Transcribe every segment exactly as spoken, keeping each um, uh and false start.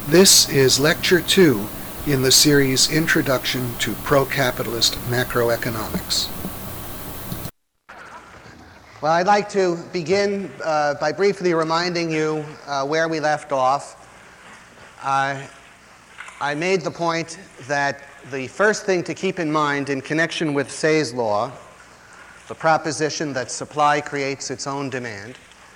This is Lecture two in the series Introduction to Pro-Capitalist Macroeconomics. Well, I'd like to begin uh, by briefly reminding you uh, where we left off. Uh, I made the point that the first thing to keep in mind in connection with Say's law, the proposition that supply creates its own demand,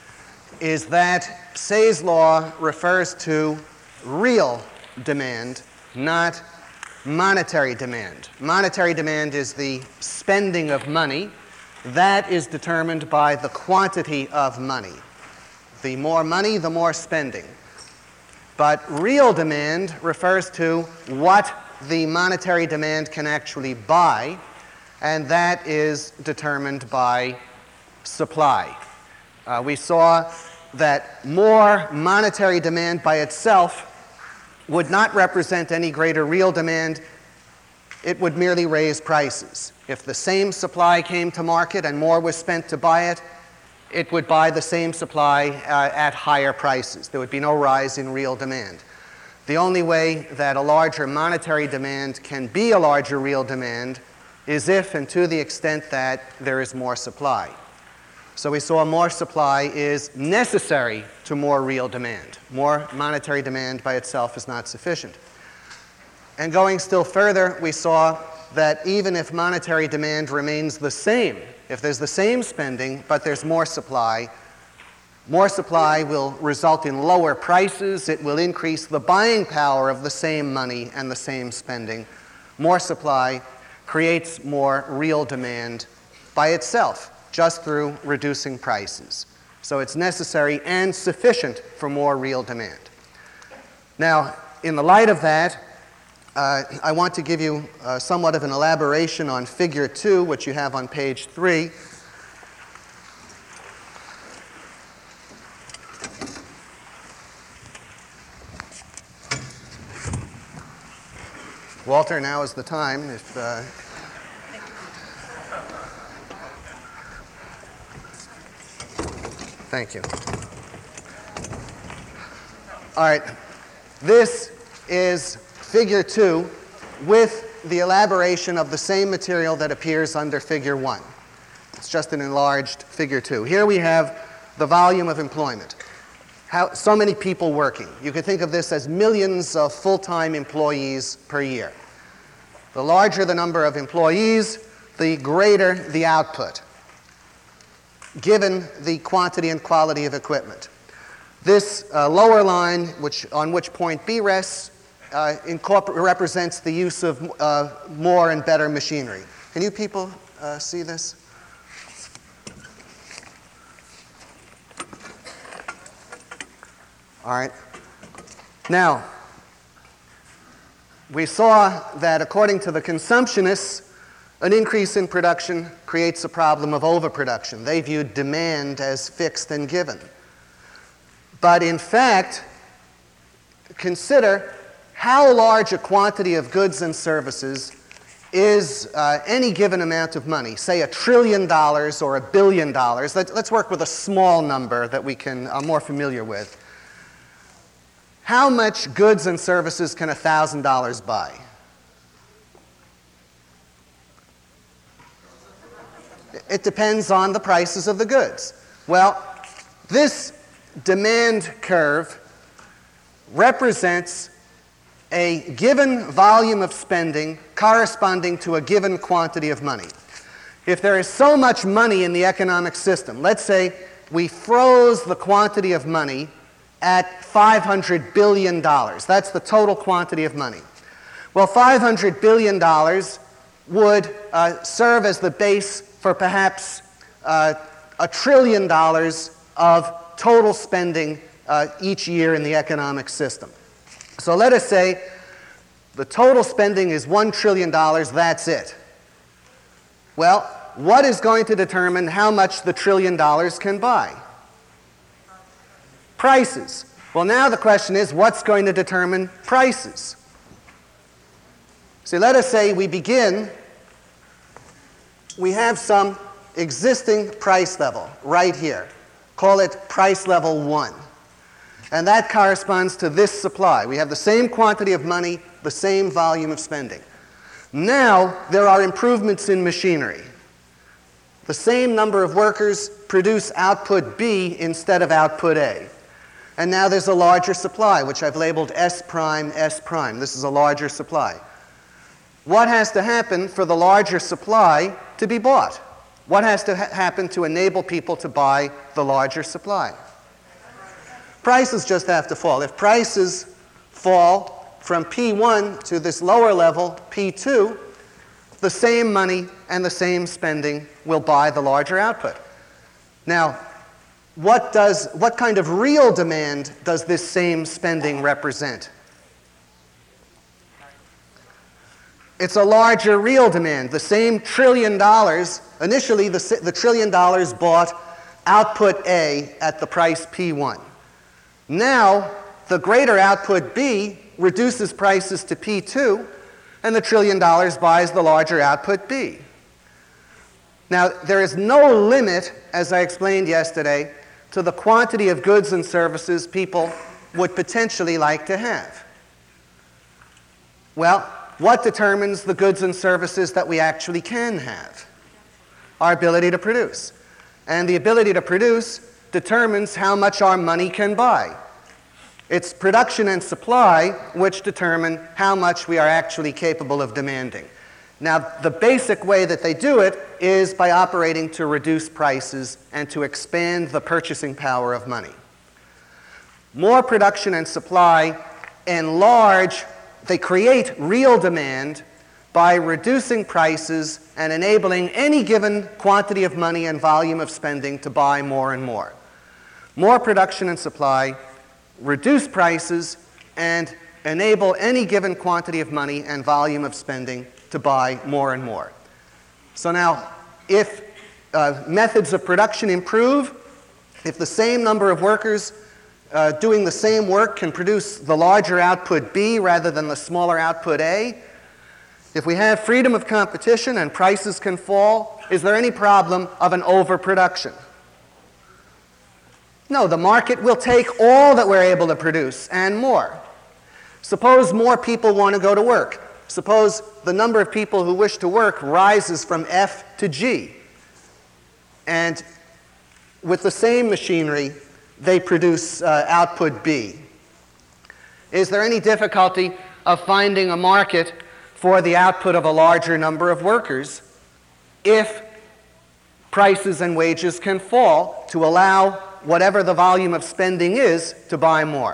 is that Say's law refers to real demand, not monetary demand. Monetary demand is the spending of money. That is determined by the quantity of money. The more money, the more spending. But real demand refers to what the monetary demand can actually buy, and that is determined by supply. Uh, we saw that more monetary demand by itself would not represent any greater real demand. It would merely raise prices. If the same supply came to market and more was spent to buy it, it would buy the same supply uh, at higher prices. There would be no rise in real demand. The only way that a larger monetary demand can be a larger real demand is if and to the extent that there is more supply. So we saw more supply is necessary to more real demand. More monetary demand by itself is not sufficient. And going still further, we saw that even if monetary demand remains the same, if there's the same spending but there's more supply, more supply will result in lower prices. It will increase the buying power of the same money and the same spending. More supply creates more real demand by itself, just through reducing prices. So it's necessary and sufficient for more real demand. Now, in the light of that, uh, I want to give you uh, somewhat of an elaboration on Figure two, which you have on page three. Walter, now is the time. If uh, Thank you. All right. This is Figure two with the elaboration of the same material that appears under Figure one. It's just an enlarged Figure two. Here we have the volume of employment. How, so many people working. You could think of this as millions of full-time employees per year. The larger the number of employees, the greater the output, given the quantity and quality of equipment. This uh, lower line, which, on which point B rests, uh, represents the use of uh, more and better machinery. Can you people uh, see this? All right. Now, we saw that according to the consumptionists, an increase in production creates a problem of overproduction. They viewed demand as fixed and given. But in fact, consider how large a quantity of goods and services is uh, any given amount of money, say a trillion dollars or a billion dollars. Let, let's work with a small number that we can are more familiar with. How much goods and services can one thousand dollars buy? It depends on the prices of the goods. Well, this demand curve represents a given volume of spending corresponding to a given quantity of money. If there is so much money in the economic system, let's say we froze the quantity of money at five hundred billion dollars. That's the total quantity of money. Well, five hundred billion dollars would uh, serve as the base for perhaps uh, a trillion dollars of total spending uh, each year in the economic system. So let us say the total spending is one trillion dollars, that's it. Well, what is going to determine how much the trillion dollars can buy? Prices. Well, now the question is, what's going to determine prices? See, let us say we begin, we have some existing price level right here. Call it price level one. And that corresponds to this supply. We have the same quantity of money, the same volume of spending. Now, there are improvements in machinery. The same number of workers produce output B instead of output A. And now there's a larger supply, which I've labeled S prime, S prime. This is a larger supply. What has to happen for the larger supply to be bought? What has to ha- happen to enable people to buy the larger supply? Prices just have to fall. If prices fall from P one to this lower level, P two, the same money and the same spending will buy the larger output. Now, what does, what kind of real demand does this same spending represent? It's a larger real demand. The same trillion dollars, initially the, the trillion dollars bought output A at the price P one. Now, the greater output B reduces prices to P two, and the trillion dollars buys the larger output B. Now, there is no limit, as I explained yesterday, to the quantity of goods and services people would potentially like to have. Well, what determines the goods and services that we actually can have? Our ability to produce. And the ability to produce determines how much our money can buy. It's production and supply which determine how much we are actually capable of demanding. Now, the basic way that they do it is by operating to reduce prices and to expand the purchasing power of money. More production and supply enlarge, they create real demand by reducing prices and enabling any given quantity of money and volume of spending to buy more and more. More production and supply reduce prices and enable any given quantity of money and volume of spending to buy more and more. So now, if uh, methods of production improve, if the same number of workers uh, doing the same work can produce the larger output B rather than the smaller output A, if we have freedom of competition and prices can fall, is there any problem of an overproduction? No, the market will take all that we're able to produce and more. Suppose more people want to go to work. Suppose the number of people who wish to work rises from F to G. And with the same machinery, they produce uh, output B. Is there any difficulty of finding a market for the output of a larger number of workers if prices and wages can fall to allow whatever the volume of spending is to buy more?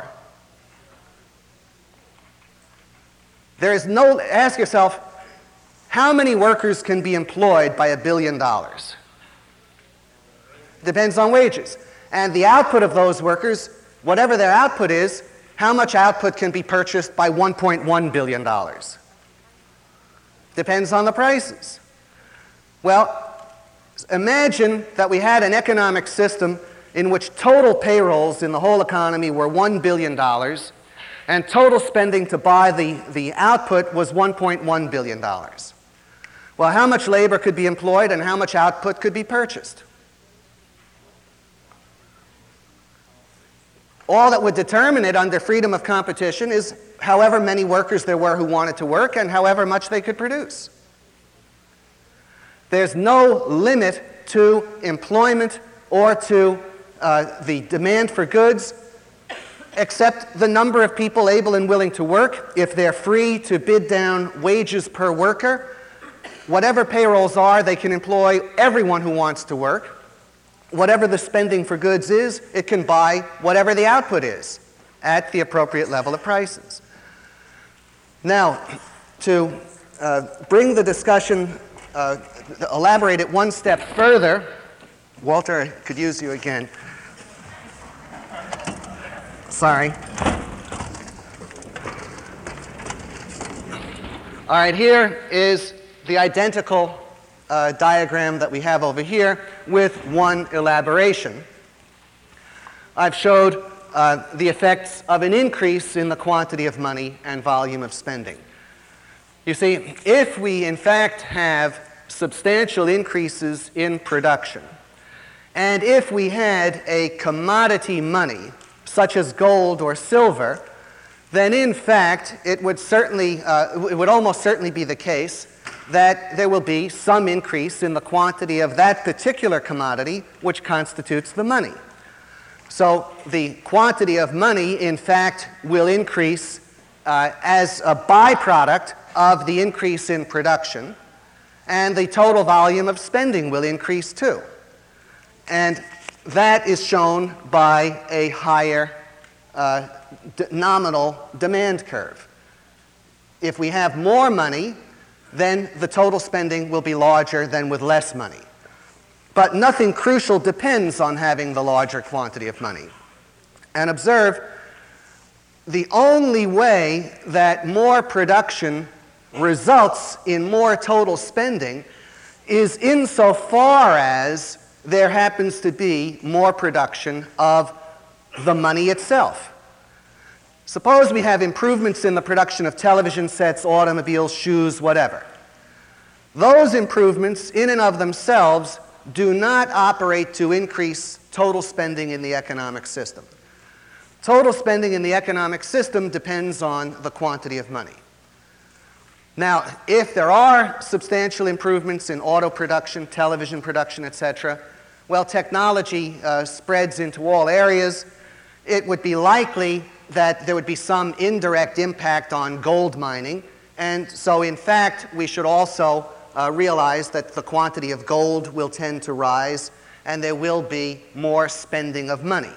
There is no, ask yourself, how many workers can be employed by a billion dollars? Depends on wages. And the output of those workers, whatever their output is, how much output can be purchased by one point one billion dollars? Depends on the prices. Well, imagine that we had an economic system in which total payrolls in the whole economy were one billion dollars, and total spending to buy the, the output was one point one billion dollars. Well, how much labor could be employed and how much output could be purchased? All that would determine it under freedom of competition is however many workers there were who wanted to work and however much they could produce. There's no limit to employment or to uh, the demand for goods except the number of people able and willing to work. If they're free to bid down wages per worker, whatever payrolls are, they can employ everyone who wants to work. Whatever the spending for goods is, it can buy whatever the output is at the appropriate level of prices. Now, to uh, bring the discussion, uh, elaborate it one step further, Walter, I could use you again. Sorry. All right, here is the identical uh, diagram that we have over here with one elaboration. I've showed uh, the effects of an increase in the quantity of money and volume of spending. You see, if we in fact have substantial increases in production, and if we had a commodity money such as gold or silver, then in fact it would certainly, uh, it would almost certainly be the case that there will be some increase in the quantity of that particular commodity which constitutes the money. So the quantity of money, in fact, will increase uh, as a byproduct of the increase in production, and the total volume of spending will increase too. And that is shown by a higher uh, d- nominal demand curve. If we have more money, then the total spending will be larger than with less money. But nothing crucial depends on having the larger quantity of money. And observe, the only way that more production results in more total spending is insofar as there happens to be more production of the money itself. Suppose we have improvements in the production of television sets, automobiles, shoes, whatever. Those improvements in and of themselves do not operate to increase total spending in the economic system. Total spending in the economic system depends on the quantity of money. Now, if there are substantial improvements in auto production, television production, et cetera, well, technology uh, spreads into all areas. It would be likely that there would be some indirect impact on gold mining, and so in fact we should also uh, realize that the quantity of gold will tend to rise and there will be more spending of money.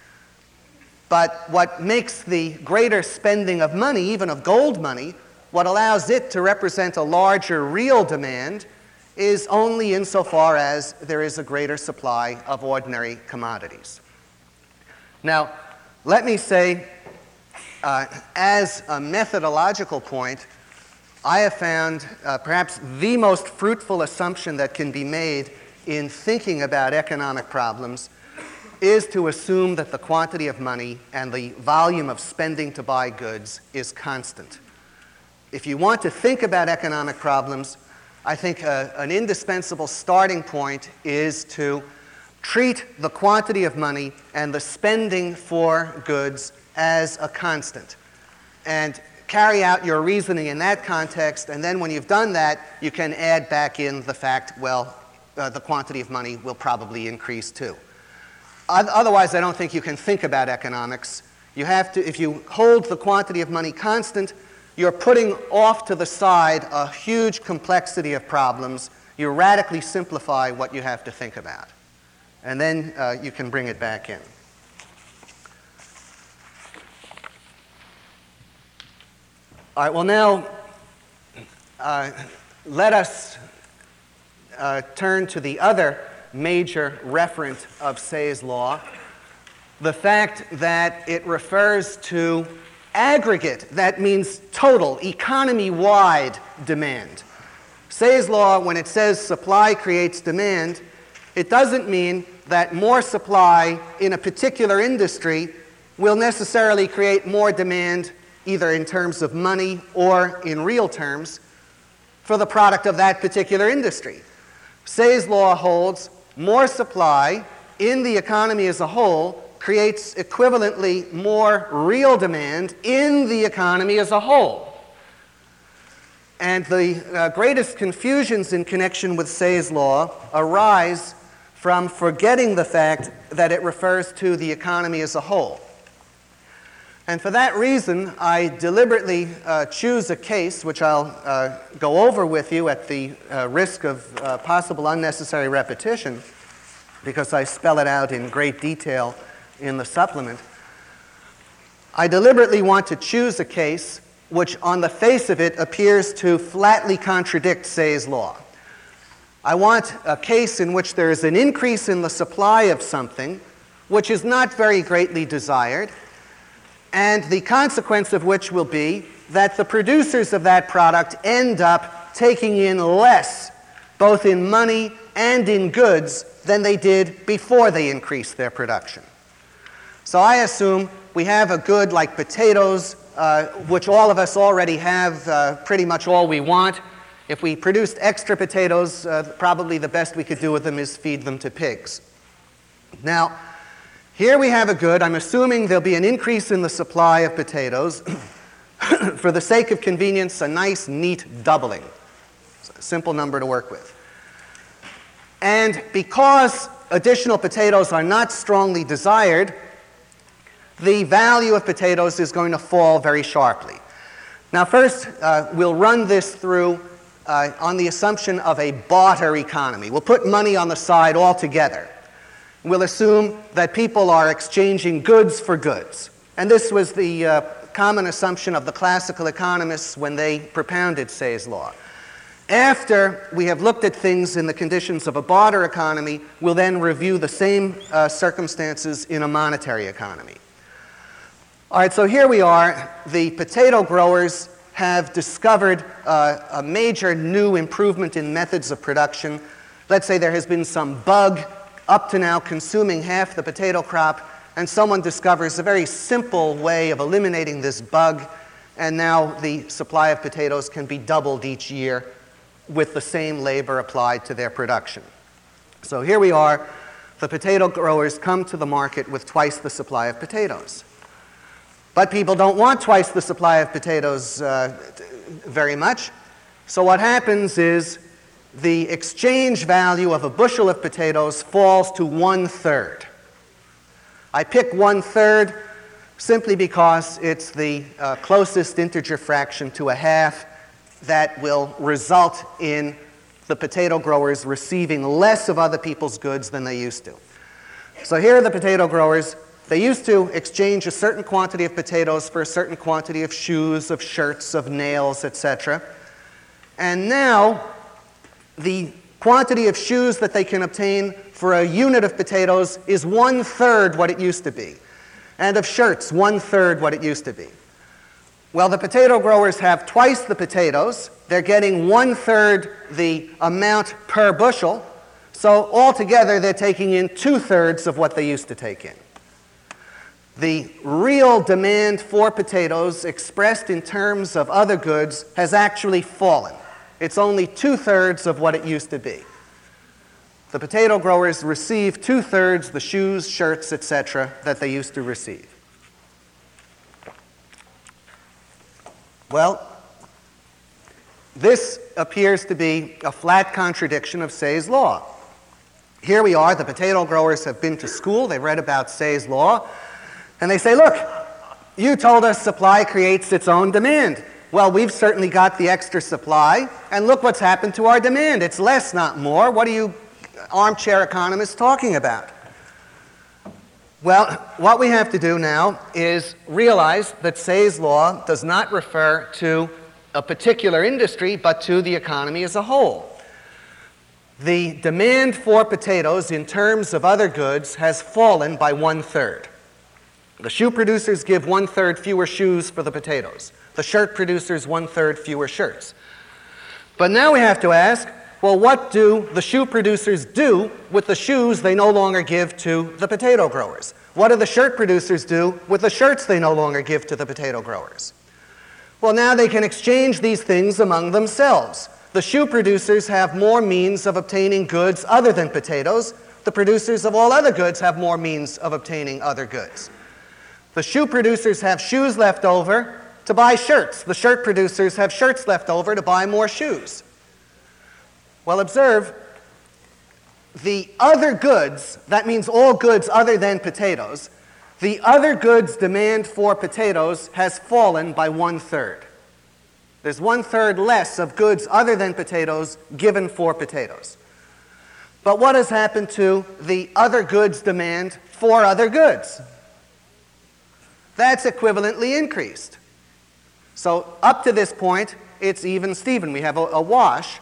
But what makes the greater spending of money, even of gold money, what allows it to represent a larger real demand is only insofar as there is a greater supply of ordinary commodities. Now, let me say, uh, as a methodological point, I have found uh, perhaps the most fruitful assumption that can be made in thinking about economic problems is to assume that the quantity of money and the volume of spending to buy goods is constant. If you want to think about economic problems, I think uh, an indispensable starting point is to treat the quantity of money and the spending for goods as a constant, and carry out your reasoning in that context, and then when you've done that, you can add back in the fact, well, uh, the quantity of money will probably increase too. Otherwise, I don't think you can think about economics. You have to, if you hold the quantity of money constant, you're putting off to the side a huge complexity of problems. You radically simplify what you have to think about. And then uh, you can bring it back in. All right, well now, uh, let us uh, turn to the other major referent of Say's law, the fact that it refers to aggregate, that means total, economy-wide demand. Say's law, when it says supply creates demand, it doesn't mean that more supply in a particular industry will necessarily create more demand, either in terms of money or in real terms, for the product of that particular industry. Say's law holds more supply in the economy as a whole creates equivalently more real demand in the economy as a whole. And the uh, greatest confusions in connection with Say's law arise from forgetting the fact that it refers to the economy as a whole. And for that reason, I deliberately uh, choose a case which I'll uh, go over with you at the uh, risk of uh, possible unnecessary repetition, because I spell it out in great detail in the supplement. I deliberately want to choose a case which on the face of it appears to flatly contradict Say's law. I want a case in which there is an increase in the supply of something which is not very greatly desired, and the consequence of which will be that the producers of that product end up taking in less, both in money and in goods, than they did before they increased their production. So I assume we have a good like potatoes, uh, which all of us already have uh, pretty much all we want. If we produced extra potatoes, uh, probably the best we could do with them is feed them to pigs. Now, Here we have a good. I'm assuming there'll be an increase in the supply of potatoes. For the sake of convenience, a nice, neat doubling. It's a simple number to work with. And because additional potatoes are not strongly desired, the value of potatoes is going to fall very sharply. Now first, uh, we'll run this through uh, on the assumption of a barter economy. We'll put money on the side altogether. We'll assume that people are exchanging goods for goods. And this was the uh, common assumption of the classical economists when they propounded Say's law. After we have looked at things in the conditions of a barter economy, we'll then review the same uh, circumstances in a monetary economy. All right, so here we are. The potato growers have discovered uh, a major new improvement in methods of production. Let's say there has been some bug up to now consuming half the potato crop, and someone discovers a very simple way of eliminating this bug, and now the supply of potatoes can be doubled each year with the same labor applied to their production. So here we are. The potato growers come to the market with twice the supply of potatoes. But people don't want twice the supply of potatoes uh, very much. So what happens is the exchange value of a bushel of potatoes falls to one-third. I pick one-third simply because it's the uh, closest integer fraction to a half that will result in the potato growers receiving less of other people's goods than they used to. So here are the potato growers. They used to exchange a certain quantity of potatoes for a certain quantity of shoes, of shirts, of nails, et cetera. And now the quantity of shoes that they can obtain for a unit of potatoes is one-third what it used to be. And of shirts, one-third what it used to be. Well, the potato growers have twice the potatoes. They're getting one-third the amount per bushel. So altogether, they're taking in two-thirds of what they used to take in. The real demand for potatoes, expressed in terms of other goods, has actually fallen. It's only two-thirds of what it used to be. The potato growers receive two-thirds the shoes, shirts, et cetera that they used to receive. Well, this appears to be a flat contradiction of Say's law. Here we are, the potato growers have been to school, they've read about Say's law, and they say, look, you told us supply creates its own demand. Well, we've certainly got the extra supply, and look what's happened to our demand. It's less, not more. What are you armchair economists talking about? Well, what we have to do now is realize that Say's law does not refer to a particular industry, but to the economy as a whole. The demand for potatoes in terms of other goods has fallen by one-third. The shoe producers give one-third fewer shoes for the potatoes. The shirt producers one-third fewer shirts. But now we have to ask, well, what do the shoe producers do with the shoes they no longer give to the potato growers? What do the shirt producers do with the shirts they no longer give to the potato growers? Well, now they can exchange these things among themselves. The shoe producers have more means of obtaining goods other than potatoes. The producers of all other goods have more means of obtaining other goods. The shoe producers have shoes left over to buy shirts. The shirt producers have shirts left over to buy more shoes. Well, observe, the other goods, that means all goods other than potatoes, the other goods' demand for potatoes has fallen by one-third. There's one-third less of goods other than potatoes given for potatoes. But what has happened to the other goods' demand for other goods? That's equivalently increased. So up to this point, it's even Steven. We have a, a wash.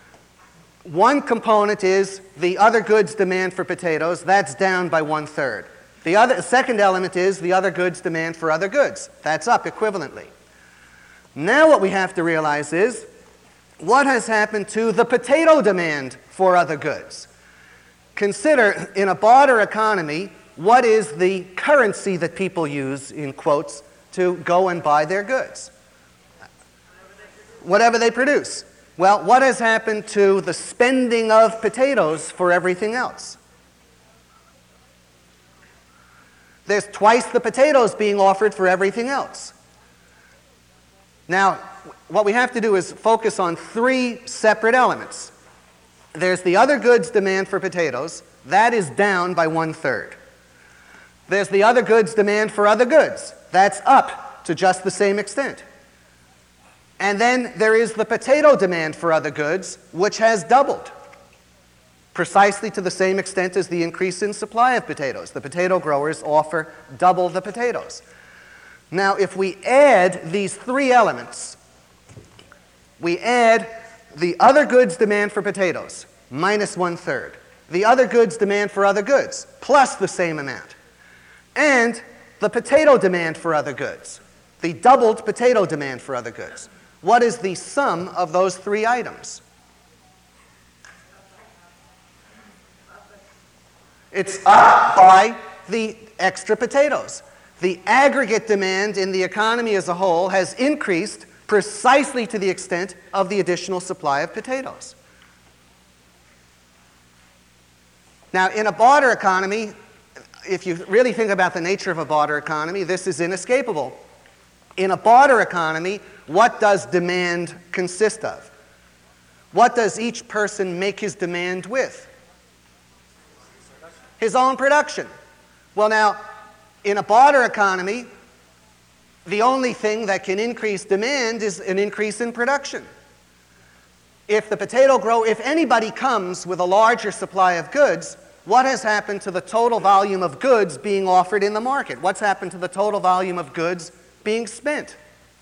One component is the other goods demand for potatoes. That's down by one-third. The other, second element is the other goods demand for other goods. That's up equivalently. Now what we have to realize is what has happened to the potato demand for other goods. Consider, in a barter economy, what is the currency that people use, in quotes, to go and buy their goods? Whatever they produce. Well, what has happened to the spending of potatoes for everything else? there's twice the potatoes being offered for everything else. Now, what we have to do is focus on three separate elements. There's the other goods demand for potatoes. That is down by one-third. There's the other goods demand for other goods. That's up to just the same extent. And then there is the potato demand for other goods, which has doubled, precisely to the same extent as the increase in supply of potatoes. The potato growers offer double the potatoes. Now, if we add these three elements, we add the other goods demand for potatoes, minus one-third. The other goods demand for other goods, plus the same amount. And the potato demand for other goods, the doubled potato demand for other goods. What is the sum of those three items? It's up by the extra potatoes. The aggregate demand in the economy as a whole has increased precisely to the extent of the additional supply of potatoes. Now, in a barter economy, if you really think about the nature of a barter economy, this is inescapable. In a barter economy, what does demand consist of? What does each person make his demand with? His own production. Well, now, in a barter economy, the only thing that can increase demand is an increase in production. If the potato grower, if anybody comes with a larger supply of goods, what has happened to the total volume of goods being offered in the market? What's happened to the total volume of goods being spent?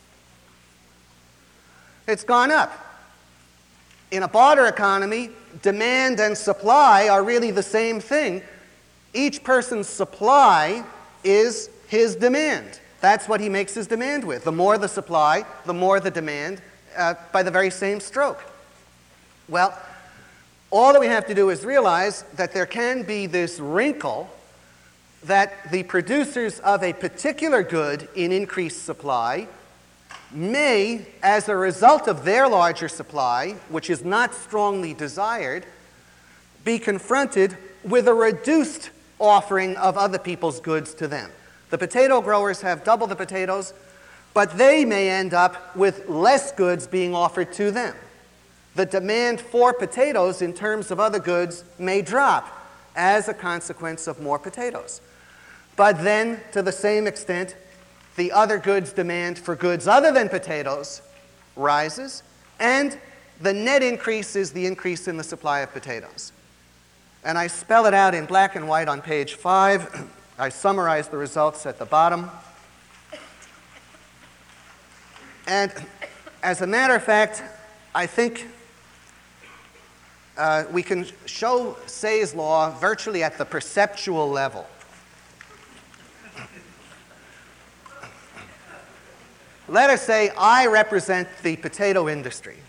It's gone up. In a barter economy, demand and supply are really the same thing. Each person's supply is his demand. That's what he makes his demand with. The more the supply, the more the demand, uh, by the very same stroke. Well, all that we have to do is realize that there can be this wrinkle that the producers of a particular good in increased supply may, as a result of their larger supply, which is not strongly desired, be confronted with a reduced offering of other people's goods to them. The potato growers have double the potatoes, but they may end up with less goods being offered to them. The demand for potatoes in terms of other goods may drop as a consequence of more potatoes. But then, to the same extent, the other goods demand for goods other than potatoes rises, and the net increase is the increase in the supply of potatoes. And I spell it out in black and white on page five. I summarize the results at the bottom. And as a matter of fact, I think uh, we can show Say's law virtually at the perceptual level. Let us say I represent the potato industry.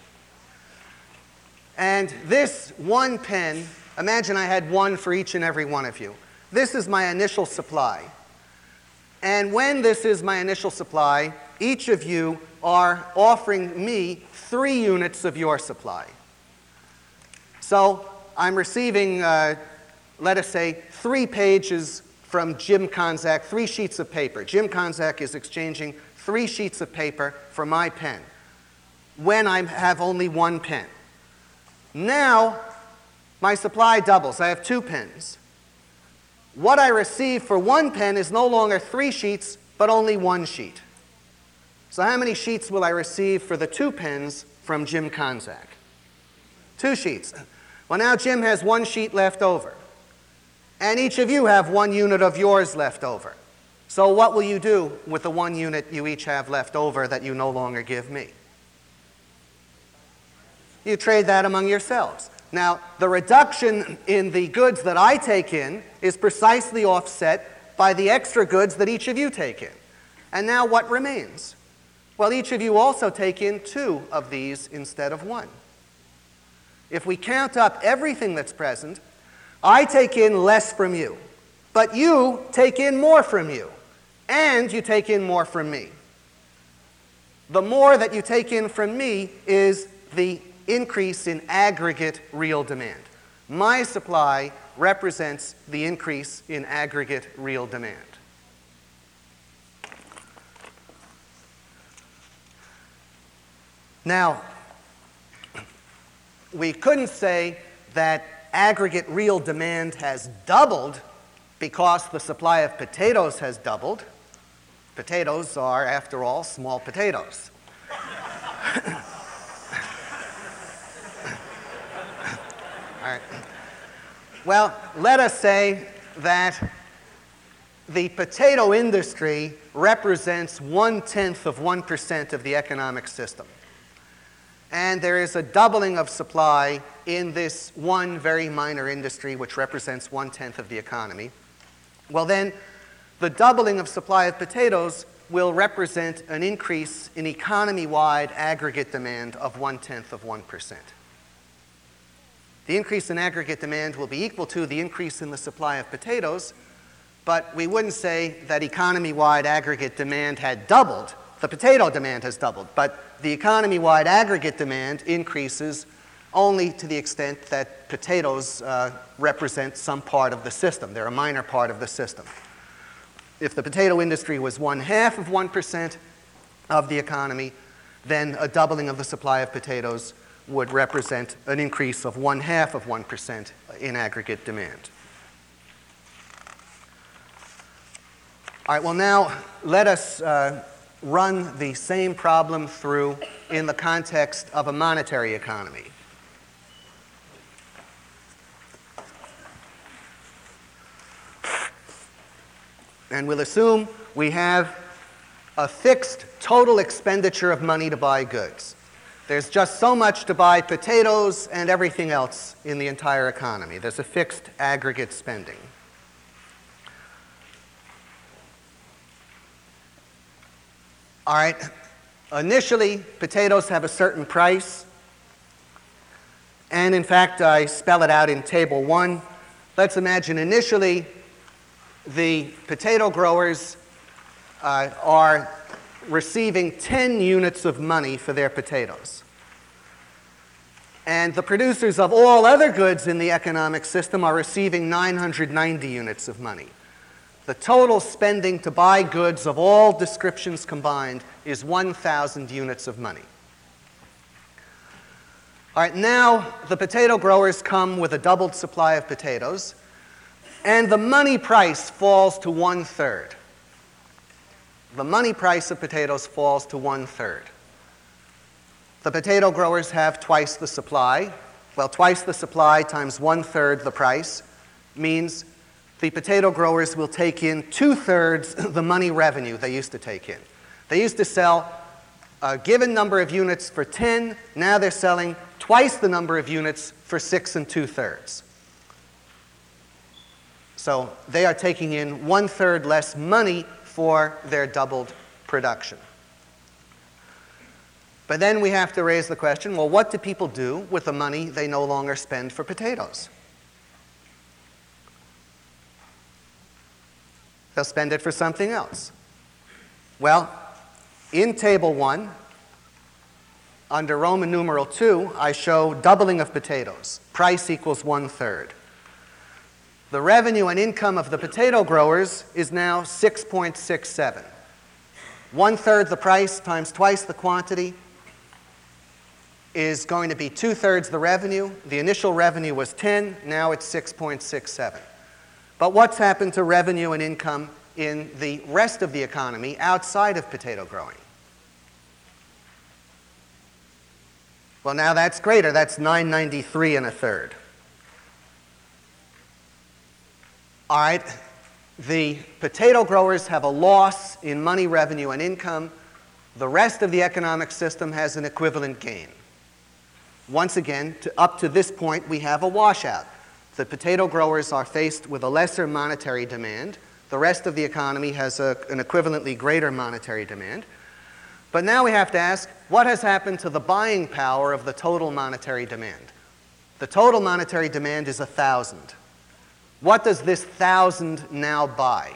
And this one pen, imagine I had one for each and every one of you. This is my initial supply. And when this is my initial supply, each of you are offering me three units of your supply. So I'm receiving, uh, let us say, three pages from Jim Konzak, three sheets of paper. Jim Konzak is exchanging three sheets of paper for my pen when I have only one pen. Now, my supply doubles. I have two pens. What I receive for one pen is no longer three sheets, but only one sheet. So how many sheets will I receive for the two pens from Jim Konzak? Two sheets. Well, now Jim has one sheet left over. And each of you have one unit of yours left over. So what will you do with the one unit you each have left over that you no longer give me? You trade that among yourselves. Now, the reduction in the goods that I take in is precisely offset by the extra goods that each of you take in. And now what remains? Well, each of you also take in two of these instead of one. If we count up everything that's present, I take in less from you, but you take in more from you, and you take in more from me. The more that you take in from me is the increase in aggregate real demand. My supply represents the increase in aggregate real demand. Now, we couldn't say that aggregate real demand has doubled because the supply of potatoes has doubled. Potatoes are, after all, small potatoes. All right. Well, let us say that the potato industry represents one-tenth of one percent of the economic system. And there is a doubling of supply in this one very minor industry, which represents one-tenth of the economy. Well, then, the doubling of supply of potatoes will represent an increase in economy-wide aggregate demand of one-tenth of one percent. The increase in aggregate demand will be equal to the increase in the supply of potatoes, but we wouldn't say that economy-wide aggregate demand had doubled. The potato demand has doubled, but the economy-wide aggregate demand increases only to the extent that potatoes uh, represent some part of the system. They're a minor part of the system. If the potato industry was one half of one percent of the economy, then a doubling of the supply of potatoes would represent an increase of one half of one percent in aggregate demand. All right, well now let us uh, run the same problem through in the context of a monetary economy. And we'll assume we have a fixed total expenditure of money to buy goods. There's just so much to buy potatoes and everything else in the entire economy. There's a fixed aggregate spending. All right, initially, potatoes have a certain price. And in fact, I spell it out in table one. Let's imagine initially the potato growers uh, are receiving ten units of money for their potatoes. And the producers of all other goods in the economic system are receiving nine hundred ninety units of money. The total spending to buy goods of all descriptions combined is one thousand units of money. All right, now the potato growers come with a doubled supply of potatoes, and the money price falls to one-third. The money price of potatoes falls to one-third. The potato growers have twice the supply. Well, twice the supply times one-third the price means the potato growers will take in two-thirds the money revenue they used to take in. They used to sell a given number of units for ten. Now they're selling twice the number of units for six and two-thirds. So they are taking in one-third less money for their doubled production. But then we have to raise the question, well, what do people do with the money they no longer spend for potatoes? They'll spend it for something else. Well, in table one, under Roman numeral two, I show doubling of potatoes. Price equals one-third. The revenue and income of the potato growers is now six point six seven. One-third the price times twice the quantity is going to be two-thirds the revenue. The initial revenue was ten, now it's six point six seven. But what's happened to revenue and income in the rest of the economy outside of potato growing? Well, now that's greater. That's nine ninety-three and a third. All right, the potato growers have a loss in money, revenue, and income. The rest of the economic system has an equivalent gain. Once again, to, up to this point, we have a washout. The potato growers are faced with a lesser monetary demand. The rest of the economy has a, an equivalently greater monetary demand. But now we have to ask, what has happened to the buying power of the total monetary demand? The total monetary demand is one thousand. What does this one thousand now buy?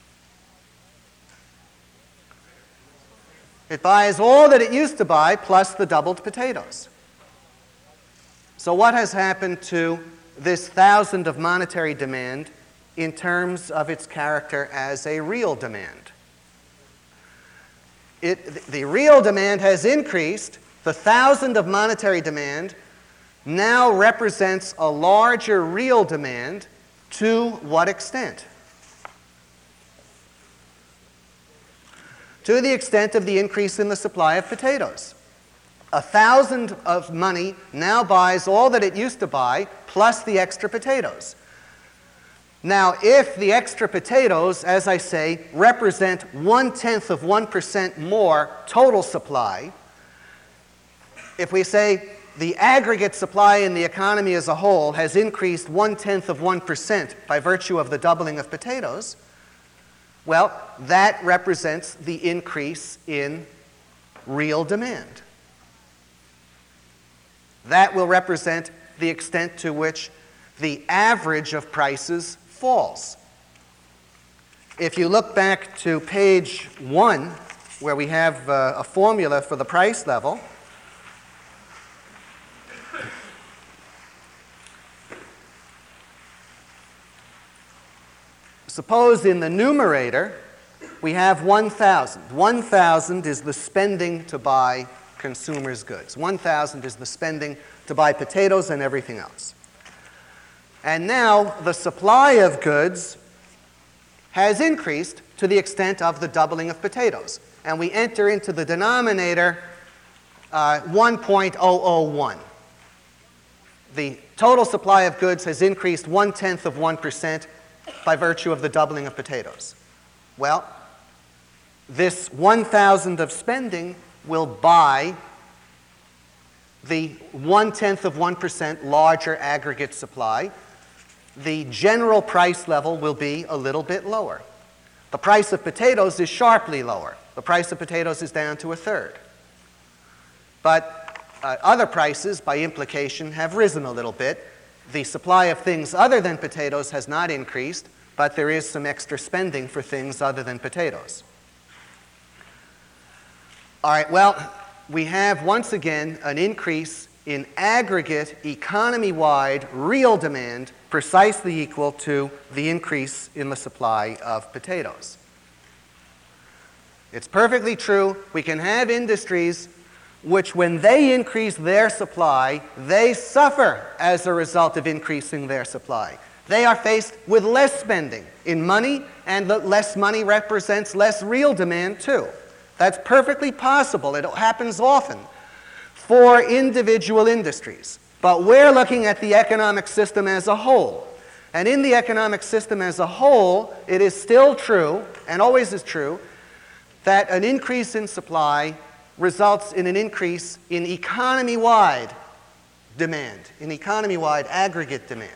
It buys all that it used to buy plus the doubled potatoes. So what has happened to this one thousand of monetary demand in terms of its character as a real demand? It, the real demand has increased. The thousand of monetary demand now represents a larger real demand. To what extent? To the extent of the increase in the supply of potatoes. A thousand of money now buys all that it used to buy, plus the extra potatoes. Now, if the extra potatoes, as I say, represent one-tenth of one percent more total supply, if we say the aggregate supply in the economy as a whole has increased one-tenth of one percent by virtue of the doubling of potatoes, well, that represents the increase in real demand. That will represent the extent to which the average of prices falls. If you look back to page one, where we have uh, a formula for the price level, suppose in the numerator we have one thousand. one thousand is the spending to buy consumers' goods. one thousand is the spending to buy potatoes and everything else. And now the supply of goods has increased to the extent of the doubling of potatoes. And we enter into the denominator uh, one point zero zero one. The total supply of goods has increased one-tenth of one percent by virtue of the doubling of potatoes. Well, this one thousand of spending will buy the one-tenth of one percent larger aggregate supply. The general price level will be a little bit lower. The price of potatoes is sharply lower. The price of potatoes is down to a third. But uh, other prices, by implication, have risen a little bit. The supply of things other than potatoes has not increased, but there is some extra spending for things other than potatoes. All right, well, we have once again an increase in aggregate economy-wide real demand precisely equal to the increase in the supply of potatoes. It's perfectly true we can have industries which, when they increase their supply, they suffer as a result of increasing their supply. They are faced with less spending in money, and the less money represents less real demand too. That's perfectly possible. It happens often for individual industries. But we're looking at the economic system as a whole. And in the economic system as a whole, it is still true, and always is true, that an increase in supply results in an increase in economy-wide demand, in economy-wide aggregate demand.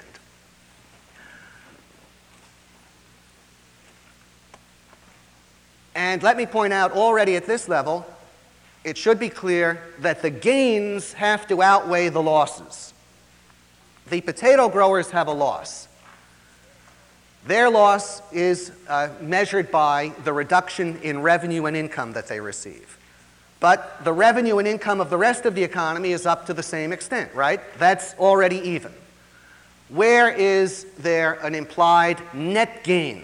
And let me point out already at this level, it should be clear that the gains have to outweigh the losses. The potato growers have a loss. Their loss is uh, measured by the reduction in revenue and income that they receive. But the revenue and income of the rest of the economy is up to the same extent, right? That's already even. Where is there an implied net gain?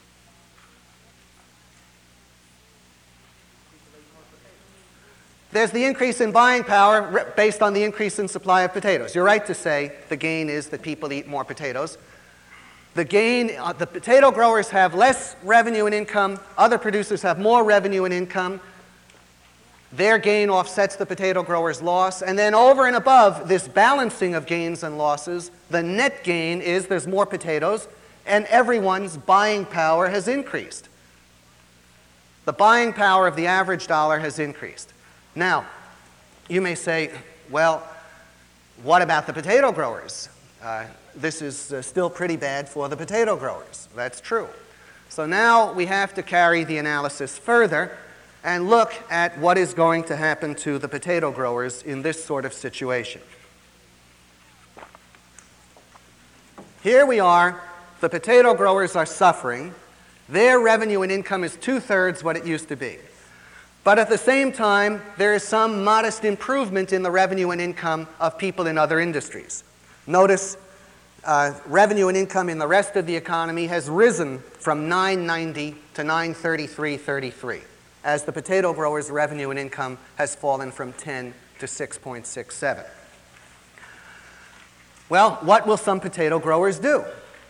There's the increase in buying power based on the increase in supply of potatoes. You're right to say the gain is that people eat more potatoes. The gain, uh, the potato growers have less revenue and income. Other producers have more revenue and income. Their gain offsets the potato growers' loss. And then over and above this balancing of gains and losses, the net gain is there's more potatoes and everyone's buying power has increased. The buying power of the average dollar has increased. Now, you may say, well, what about the potato growers? Uh, this is uh, still pretty bad for the potato growers. That's true. So now we have to carry the analysis further and look at what is going to happen to the potato growers in this sort of situation. Here we are. The potato growers are suffering. Their revenue and income is two-thirds what it used to be. But at the same time, there is some modest improvement in the revenue and income of people in other industries. Notice uh, revenue and income in the rest of the economy has risen from nine ninety to nine thirty-three thirty-three, as the potato growers' revenue and income has fallen from ten to six point six seven. Well, what will some potato growers do?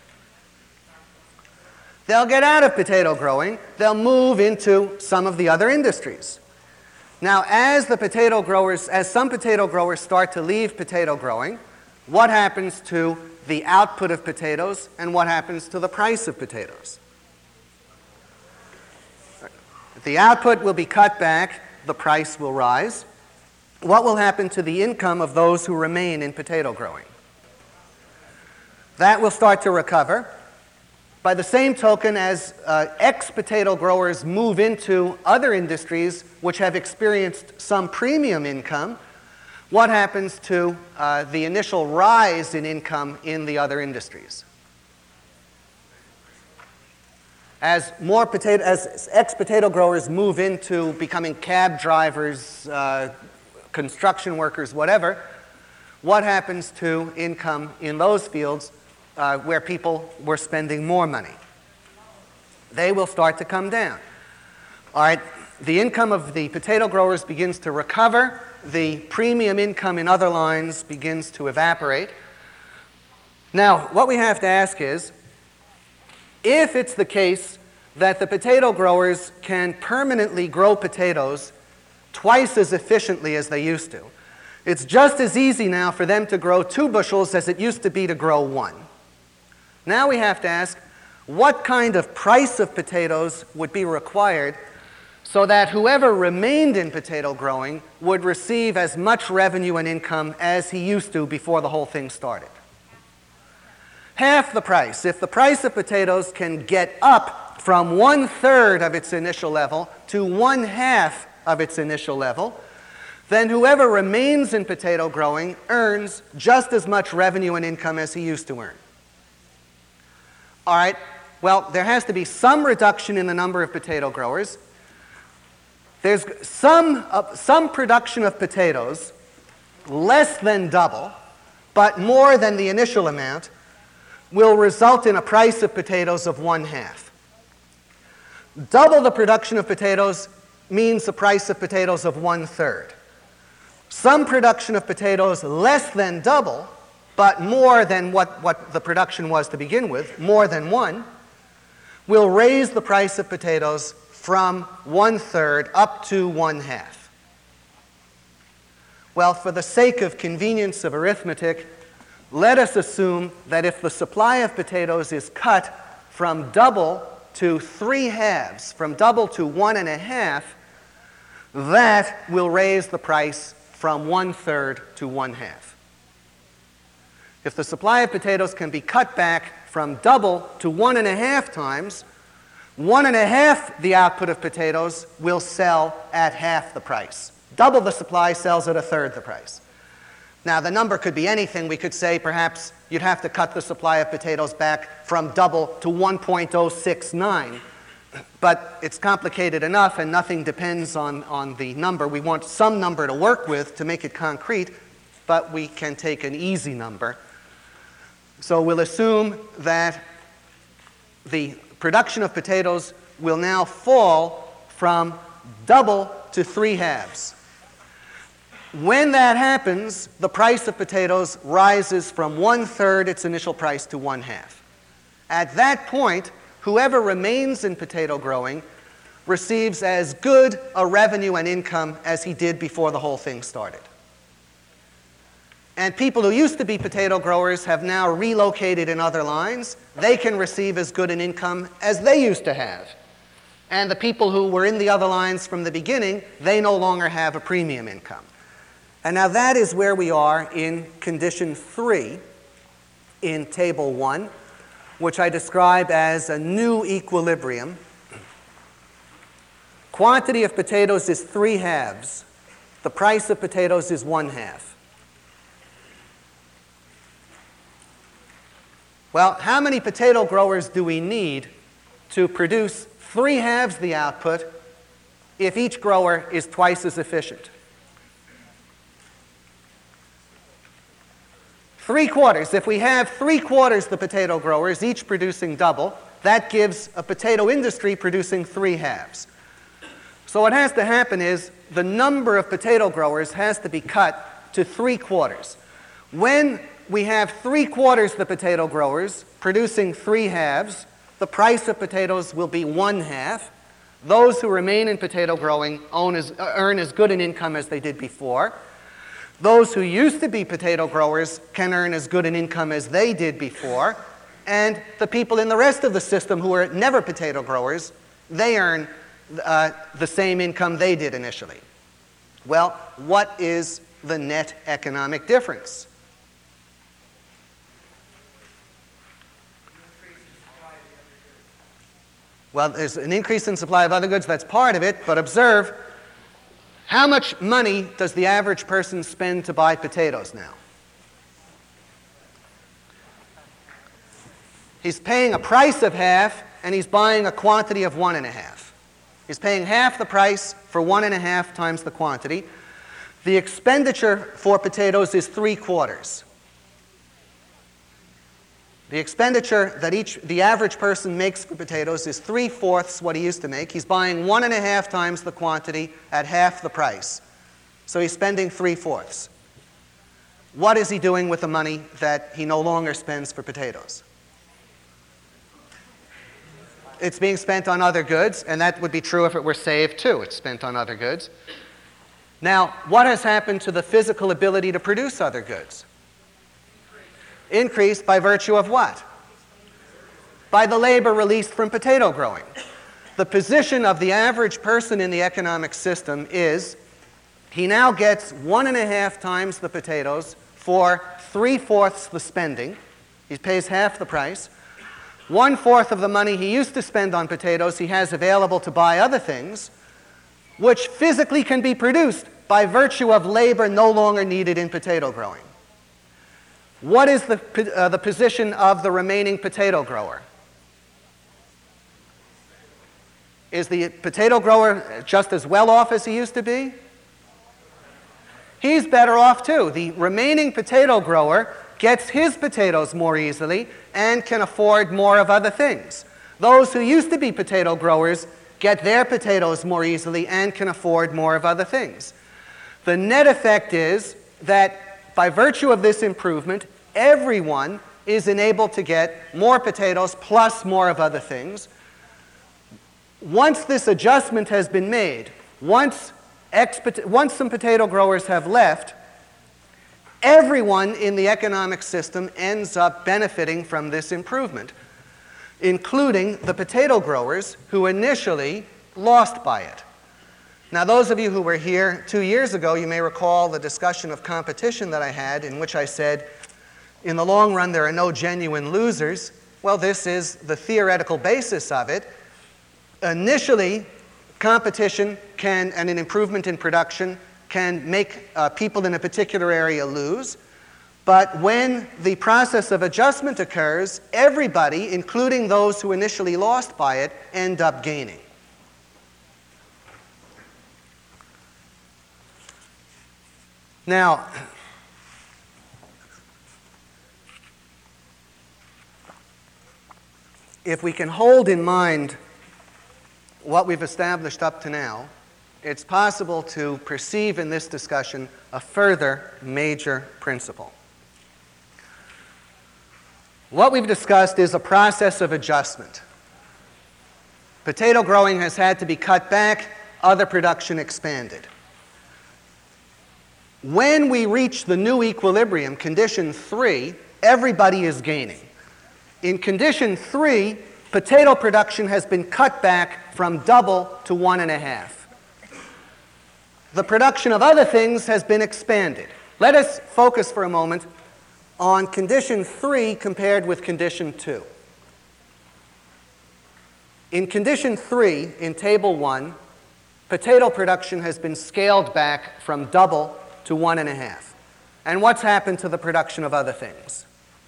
They'll get out of potato growing. They'll move into some of the other industries. Now, as the potato growers, as some potato growers start to leave potato growing, what happens to the output of potatoes and what happens to the price of potatoes? The output will be cut back, the price will rise. What will happen to the income of those who remain in potato growing? That will start to recover. By the same token, as uh, ex-potato growers move into other industries which have experienced some premium income, what happens to uh, the initial rise in income in the other industries? As more potato, as ex-potato growers move into becoming cab drivers, uh, construction workers, whatever, what happens to income in those fields uh, where people were spending more money? They will start to come down. All right, the income of the potato growers begins to recover. The premium income in other lines begins to evaporate. Now, what we have to ask is, if it's the case that the potato growers can permanently grow potatoes twice as efficiently as they used to, it's just as easy now for them to grow two bushels as it used to be to grow one. Now we have to ask, what kind of price of potatoes would be required so that whoever remained in potato growing would receive as much revenue and income as he used to before the whole thing started? Half the price. If the price of potatoes can get up from one-third of its initial level to one-half of its initial level, then whoever remains in potato growing earns just as much revenue and income as he used to earn. All right, well, there has to be some reduction in the number of potato growers. There's some, uh, some production of potatoes, less than double, but more than the initial amount, will result in a price of potatoes of one-half. Double the production of potatoes means the price of potatoes of one-third. Some production of potatoes less than double, but more than what, what the production was to begin with, more than one, will raise the price of potatoes from one-third up to one-half. Well, for the sake of convenience of arithmetic, let us assume that if the supply of potatoes is cut from double to three halves, from double to one and a half, that will raise the price from one-third to one-half. If the supply of potatoes can be cut back from double to one and a half times, one and a half the output of potatoes will sell at half the price. Double the supply sells at a third the price. Now, the number could be anything. We could say perhaps you'd have to cut the supply of potatoes back from double to one point zero six nine. But it's complicated enough, and nothing depends on, on the number. We want some number to work with to make it concrete, but we can take an easy number. So we'll assume that the production of potatoes will now fall from double to three halves. When that happens, the price of potatoes rises from one-third its initial price to one-half. At that point, whoever remains in potato growing receives as good a revenue and income as he did before the whole thing started. And people who used to be potato growers have now relocated in other lines. They can receive as good an income as they used to have. And the people who were in the other lines from the beginning, they no longer have a premium income. And now that is where we are in condition three in table one, which I describe as a new equilibrium. Quantity of potatoes is three halves. The price of potatoes is one half. Well, how many potato growers do we need to produce three halves the output if each grower is twice as efficient? Three quarters. If we have three quarters the potato growers, each producing double, that gives a potato industry producing three halves. So what has to happen is the number of potato growers has to be cut to three quarters. When we have three quarters the potato growers producing three halves, the price of potatoes will be one half. Those who remain in potato growing own as, earn as good an income as they did before. Those who used to be potato growers can earn as good an income as they did before. And the people in the rest of the system who are never potato growers, they earn uh, the same income they did initially. Well, what is the net economic difference? Well, there's an increase in supply of other goods, that's part of it, but observe, how much money does the average person spend to buy potatoes now? He's paying a price of half, and he's buying a quantity of one and a half. He's paying half the price for one and a half times the quantity. The expenditure for potatoes is three quarters. The expenditure that each, the average person makes for potatoes is three-fourths what he used to make. He's buying one and a half times the quantity at half the price. So he's spending three-fourths. What is he doing with the money that he no longer spends for potatoes? It's being spent on other goods, and that would be true if it were saved too. It's spent on other goods. Now, what has happened to the physical ability to produce other goods? Increased by virtue of what? By the labor released from potato growing. The position of the average person in the economic system is he now gets one and a half times the potatoes for three-fourths the spending. He pays half the price. One-fourth of the money he used to spend on potatoes he has available to buy other things, which physically can be produced by virtue of labor no longer needed in potato growing. What is the, uh, the position of the remaining potato grower? Is the potato grower just as well off as he used to be? He's better off too. The remaining potato grower gets his potatoes more easily and can afford more of other things. Those who used to be potato growers get their potatoes more easily and can afford more of other things. The net effect is that by virtue of this improvement, everyone is enabled to get more potatoes plus more of other things. Once this adjustment has been made, once, ex- once some potato growers have left, everyone in the economic system ends up benefiting from this improvement, including the potato growers who initially lost by it. Now, those of you who were here two years ago, you may recall the discussion of competition that I had in which I said, in the long run, there are no genuine losers. Well, this is the theoretical basis of it. Initially, competition can, and an improvement in production can make uh, people in a particular area lose. But when the process of adjustment occurs, everybody, including those who initially lost by it, end up gaining. Now, if we can hold in mind what we've established up to now, it's possible to perceive in this discussion a further major principle. What we've discussed is a process of adjustment. Potato growing has had to be cut back, other production expanded. When we reach the new equilibrium, condition three, everybody is gaining. In condition three, potato production has been cut back from double to one and a half. The production of other things has been expanded. Let us focus for a moment on condition three compared with condition two. In condition three, in table one, potato production has been scaled back from double to one and a half. And what's happened to the production of other things?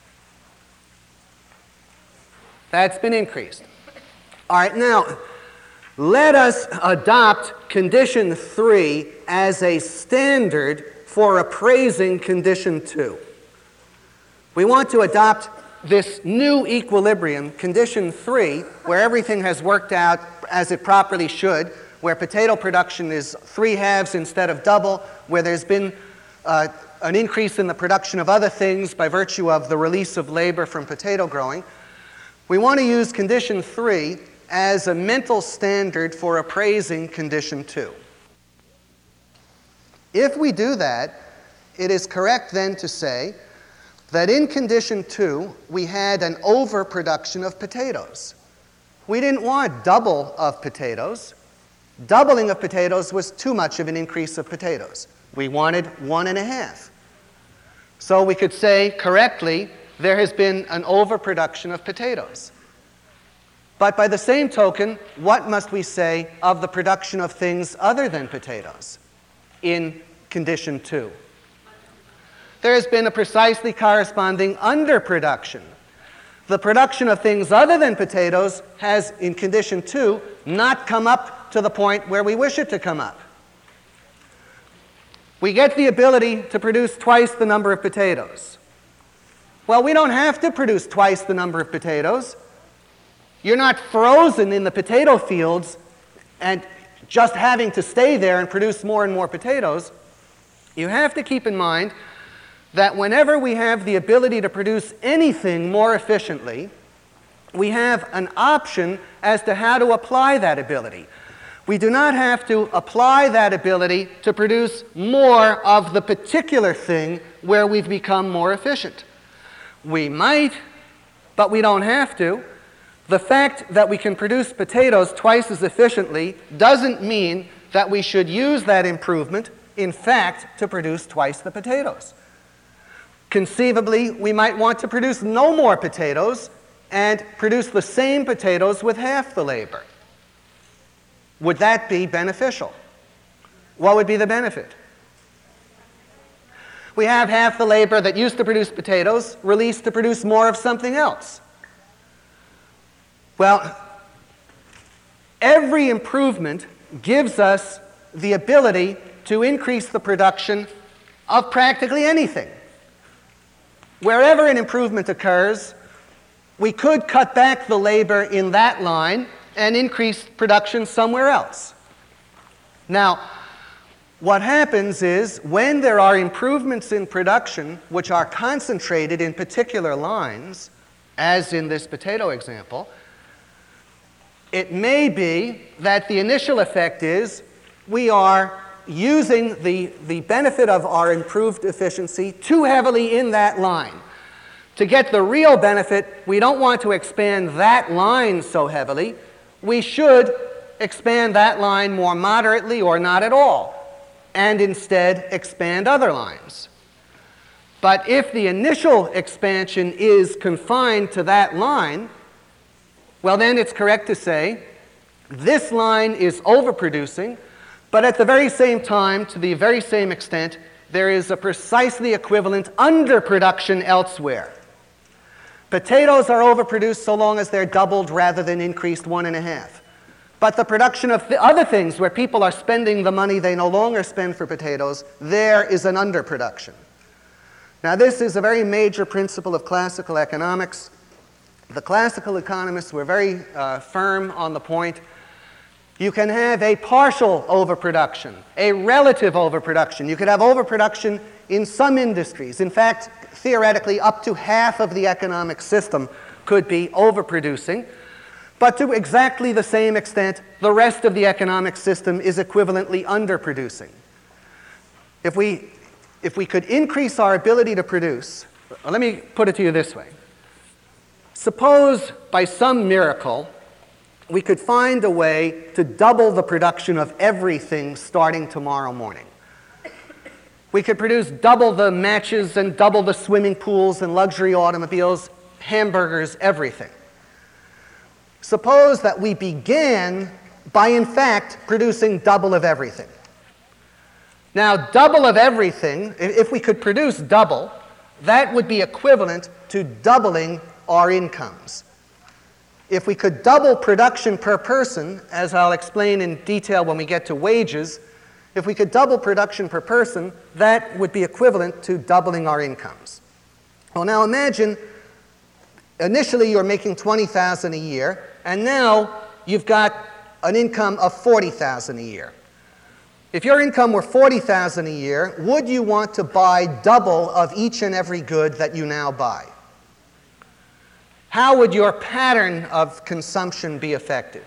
That's been increased. All right, now, let us adopt condition three as a standard for appraising condition two. We want to adopt this new equilibrium, condition three, where everything has worked out as it properly should, where potato production is three halves instead of double, where there's been uh, an increase in the production of other things by virtue of the release of labor from potato growing, we want to use condition three as a mental standard for appraising condition two. If we do that, it is correct then to say that in condition two, we had an overproduction of potatoes. We didn't want double of potatoes. Doubling of potatoes was too much of an increase of potatoes. We wanted one and a half. So we could say correctly, there has been an overproduction of potatoes. But by the same token, what must we say of the production of things other than potatoes in condition two? There has been a precisely corresponding underproduction. The production of things other than potatoes has, in condition two, not come up to the point where we wish it to come up. We get the ability to produce twice the number of potatoes. Well, we don't have to produce twice the number of potatoes. You're not frozen in the potato fields and just having to stay there and produce more and more potatoes. You have to keep in mind that whenever we have the ability to produce anything more efficiently, we have an option as to how to apply that ability. We do not have to apply that ability to produce more of the particular thing where we've become more efficient. We might, but we don't have to. The fact that we can produce potatoes twice as efficiently doesn't mean that we should use that improvement, in fact, to produce twice the potatoes. Conceivably, we might want to produce no more potatoes and produce the same potatoes with half the labor. Would that be beneficial? What would be the benefit? We have half the labor that used to produce potatoes released to produce more of something else. Well, every improvement gives us the ability to increase the production of practically anything. Wherever an improvement occurs, we could cut back the labor in that line and increase production somewhere else. Now, what happens is when there are improvements in production which are concentrated in particular lines, as in this potato example, it may be that the initial effect is we are using the, the benefit of our improved efficiency too heavily in that line. To get the real benefit, we don't want to expand that line so heavily. We should expand that line more moderately or not at all, and instead expand other lines. But if the initial expansion is confined to that line, well, then it's correct to say this line is overproducing, but at the very same time, to the very same extent, there is a precisely equivalent underproduction elsewhere. Potatoes are overproduced so long as they're doubled rather than increased one and a half. But the production of th- other things where people are spending the money they no longer spend for potatoes, there is an underproduction. Now, this is a very major principle of classical economics. The classical economists were very uh, firm on the point. You can have a partial overproduction, a relative overproduction. You could have overproduction in some industries. In fact, theoretically, up to half of the economic system could be overproducing. But to exactly the same extent, the rest of the economic system is equivalently underproducing. If we, if we could increase our ability to produce, well, let me put it to you this way. Suppose by some miracle, we could find a way to double the production of everything starting tomorrow morning. We could produce double the matches and double the swimming pools and luxury automobiles, hamburgers, everything. Suppose that we began by, in fact, producing double of everything. Now, double of everything, if we could produce double, that would be equivalent to doubling our incomes. If we could double production per person, as I'll explain in detail when we get to wages, if we could double production per person, that would be equivalent to doubling our incomes. Well, now imagine initially you're making twenty thousand dollars a year, and now you've got an income of forty thousand dollars a year. If your income were forty thousand dollars a year, would you want to buy double of each and every good that you now buy? How would your pattern of consumption be affected?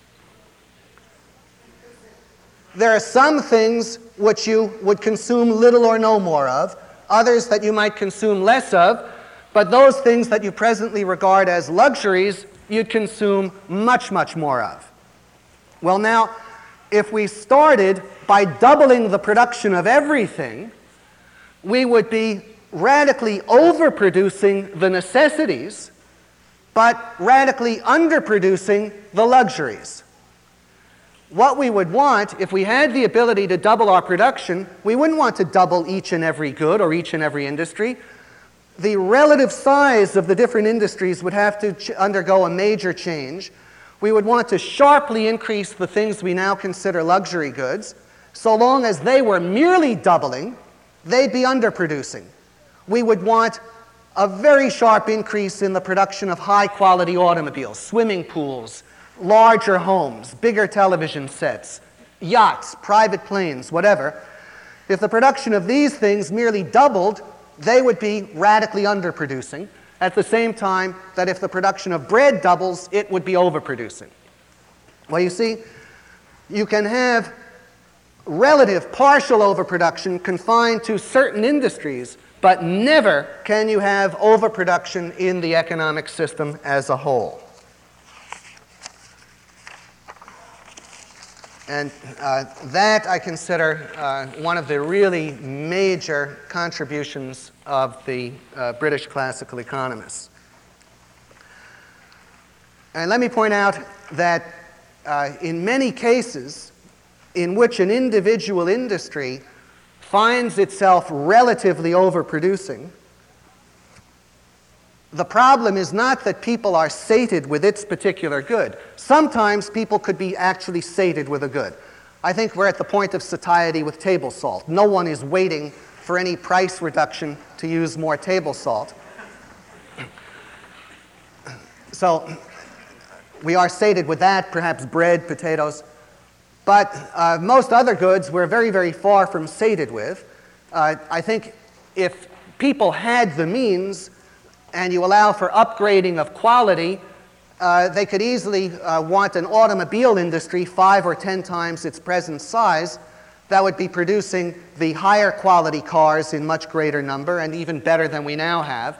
There are some things which you would consume little or no more of, others that you might consume less of, but those things that you presently regard as luxuries, you'd consume much, much more of. Well, now, if we started by doubling the production of everything, we would be radically overproducing the necessities, but radically underproducing the luxuries. What we would want, if we had the ability to double our production, we wouldn't want to double each and every good or each and every industry. The relative size of the different industries would have to ch- undergo a major change. We would want to sharply increase the things we now consider luxury goods. So long as they were merely doubling, they'd be underproducing. We would want a very sharp increase in the production of high-quality automobiles, swimming pools, larger homes, bigger television sets, yachts, private planes, whatever. If the production of these things merely doubled, they would be radically underproducing, at the same time that if the production of bread doubles, it would be overproducing. Well, you see, you can have relative partial overproduction confined to certain industries, but never can you have overproduction in the economic system as a whole. And uh, that I consider uh, one of the really major contributions of the uh, British classical economists. And let me point out that uh, in many cases in which an individual industry finds itself relatively overproducing, the problem is not that people are sated with its particular good. Sometimes people could be actually sated with a good. I think we're at the point of satiety with table salt. No one is waiting for any price reduction to use more table salt. So we are sated with that, perhaps bread, potatoes. But uh, most other goods we're very, very far from sated with. Uh, I think if people had the means, and you allow for upgrading of quality, uh, they could easily uh, want an automobile industry five or ten times its present size that would be producing the higher quality cars in much greater number and even better than we now have.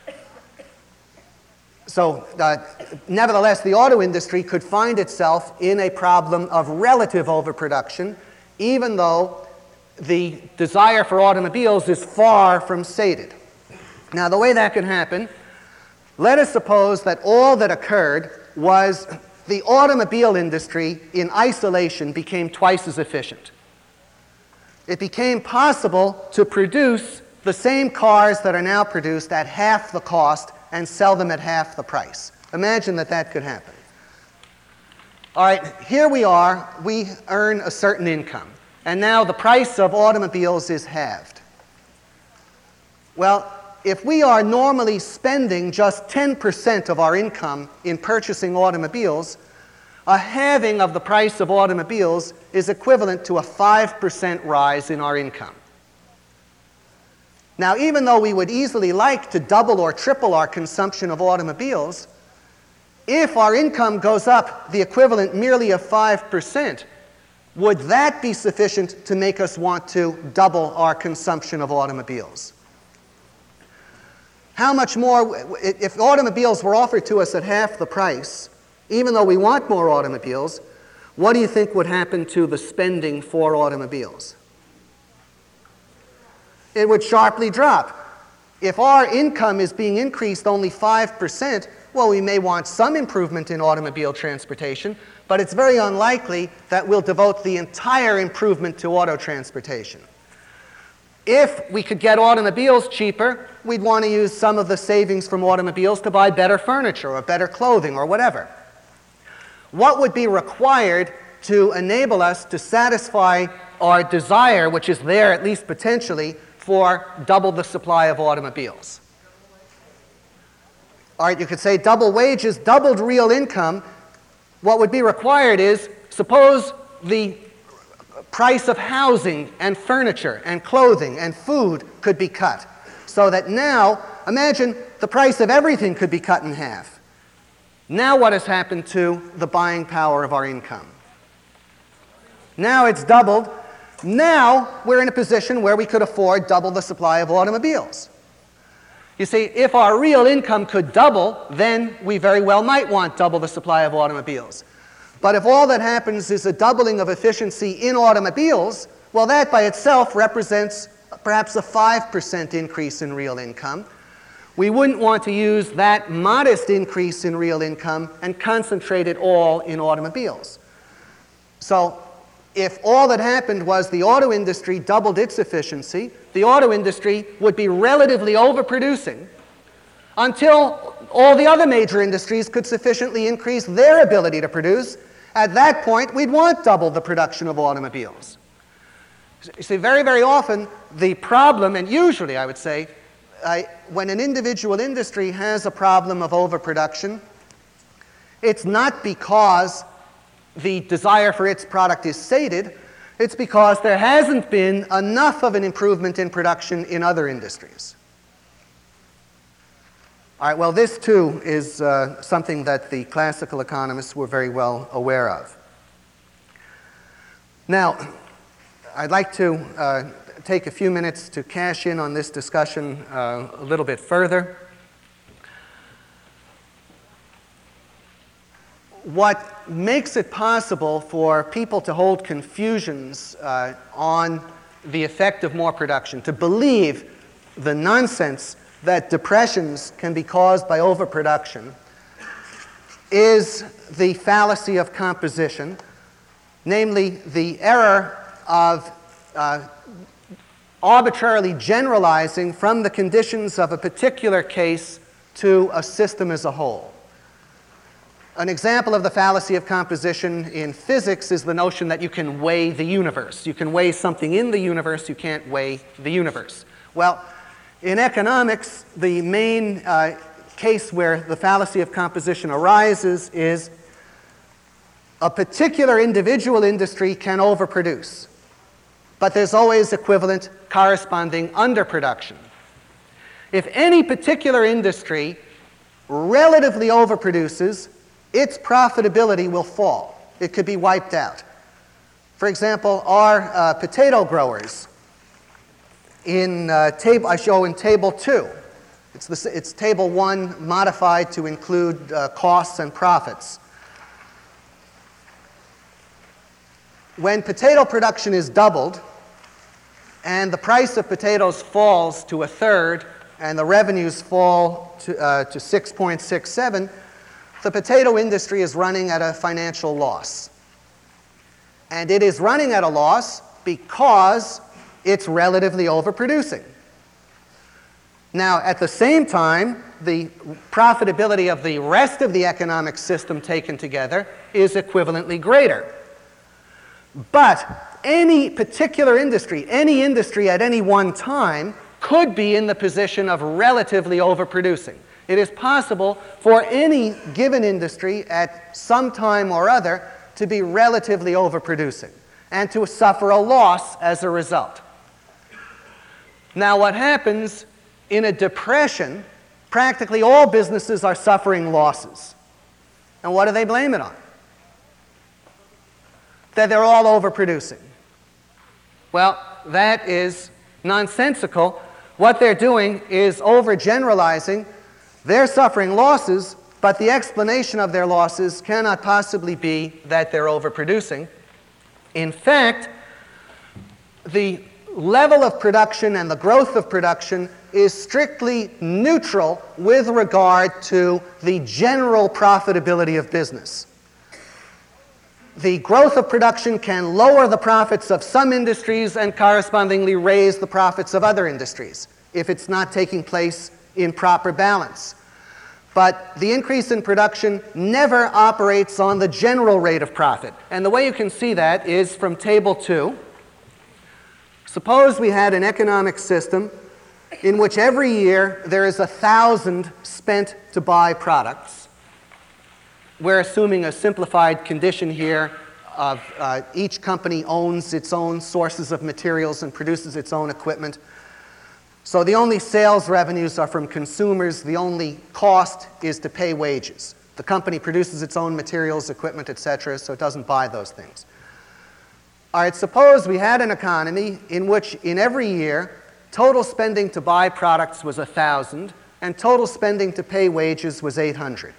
So, uh, nevertheless, the auto industry could find itself in a problem of relative overproduction, even though the desire for automobiles is far from sated. Now, the way that can happen, let us suppose that all that occurred was the automobile industry in isolation became twice as efficient. It became possible to produce the same cars that are now produced at half the cost and sell them at half the price. Imagine that that could happen. All right, here we are. We earn a certain income, and now the price of automobiles is halved. Well, if we are normally spending just ten percent of our income in purchasing automobiles, a halving of the price of automobiles is equivalent to a five percent rise in our income. Now, even though we would easily like to double or triple our consumption of automobiles, if our income goes up the equivalent merely of five percent, would that be sufficient to make us want to double our consumption of automobiles? How much more, if automobiles were offered to us at half the price, even though we want more automobiles, what do you think would happen to the spending for automobiles? It would sharply drop. If our income is being increased only five percent, well, we may want some improvement in automobile transportation, but it's very unlikely that we'll devote the entire improvement to auto transportation. If we could get automobiles cheaper, we'd want to use some of the savings from automobiles to buy better furniture or better clothing or whatever. What would be required to enable us to satisfy our desire, which is there at least potentially, for double the supply of automobiles? All right, you could say double wages, doubled real income. What would be required is suppose the price of housing and furniture and clothing and food could be cut, so that now, imagine the price of everything could be cut in half. Now what has happened to the buying power of our income? Now it's doubled. Now we're in a position where we could afford double the supply of automobiles. You see, if our real income could double, then we very well might want double the supply of automobiles. But if all that happens is a doubling of efficiency in automobiles, well, that by itself represents perhaps a five percent increase in real income. We wouldn't want to use that modest increase in real income and concentrate it all in automobiles. So if all that happened was the auto industry doubled its efficiency, the auto industry would be relatively overproducing until all the other major industries could sufficiently increase their ability to produce. At that point, we'd want double the production of automobiles. You see, very, very often, the problem, and usually I would say, I, when an individual industry has a problem of overproduction, it's not because the desire for its product is sated, it's because there hasn't been enough of an improvement in production in other industries. All right, well, this too is uh, something that the classical economists were very well aware of. Now, I'd like to uh, take a few minutes to cash in on this discussion uh, a little bit further. What makes it possible for people to hold confusions uh, on the effect of more production, to believe the nonsense that depressions can be caused by overproduction, is the fallacy of composition, namely the error of uh, arbitrarily generalizing from the conditions of a particular case to a system as a whole. An example of the fallacy of composition in physics is the notion that you can weigh the universe. You can weigh something in the universe, you can't weigh the universe. Well, in economics, the main uh, case where the fallacy of composition arises is a particular individual industry can overproduce, but there's always equivalent corresponding underproduction. If any particular industry relatively overproduces, its profitability will fall. It could be wiped out. For example, our uh, potato growers in uh, table I show in table two. It's, the, it's table one modified to include uh, costs and profits. When potato production is doubled and the price of potatoes falls to a third and the revenues fall to, uh, to six point six seven, the potato industry is running at a financial loss. And it is running at a loss because it's relatively overproducing. Now, at the same time, the profitability of the rest of the economic system taken together is equivalently greater. But any particular industry, any industry at any one time, could be in the position of relatively overproducing. It is possible for any given industry at some time or other to be relatively overproducing and to suffer a loss as a result. Now, what happens in a depression, practically all businesses are suffering losses. And what do they blame it on? That they're all overproducing. Well, that is nonsensical. What they're doing is overgeneralizing. They're suffering losses, but the explanation of their losses cannot possibly be that they're overproducing. In fact, the level of production and the growth of production is strictly neutral with regard to the general profitability of business. The growth of production can lower the profits of some industries and correspondingly raise the profits of other industries if it's not taking place in proper balance. But the increase in production never operates on the general rate of profit. And the way you can see that is from table two. Suppose we had an economic system in which every year there is a thousand spent to buy products. We're assuming a simplified condition here of uh, each company owns its own sources of materials and produces its own equipment. So the only sales revenues are from consumers. The only cost is to pay wages. The company produces its own materials, equipment, et cetera, so it doesn't buy those things. All right, suppose we had an economy in which in every year total spending to buy products was one thousand and total spending to pay wages was eight hundred.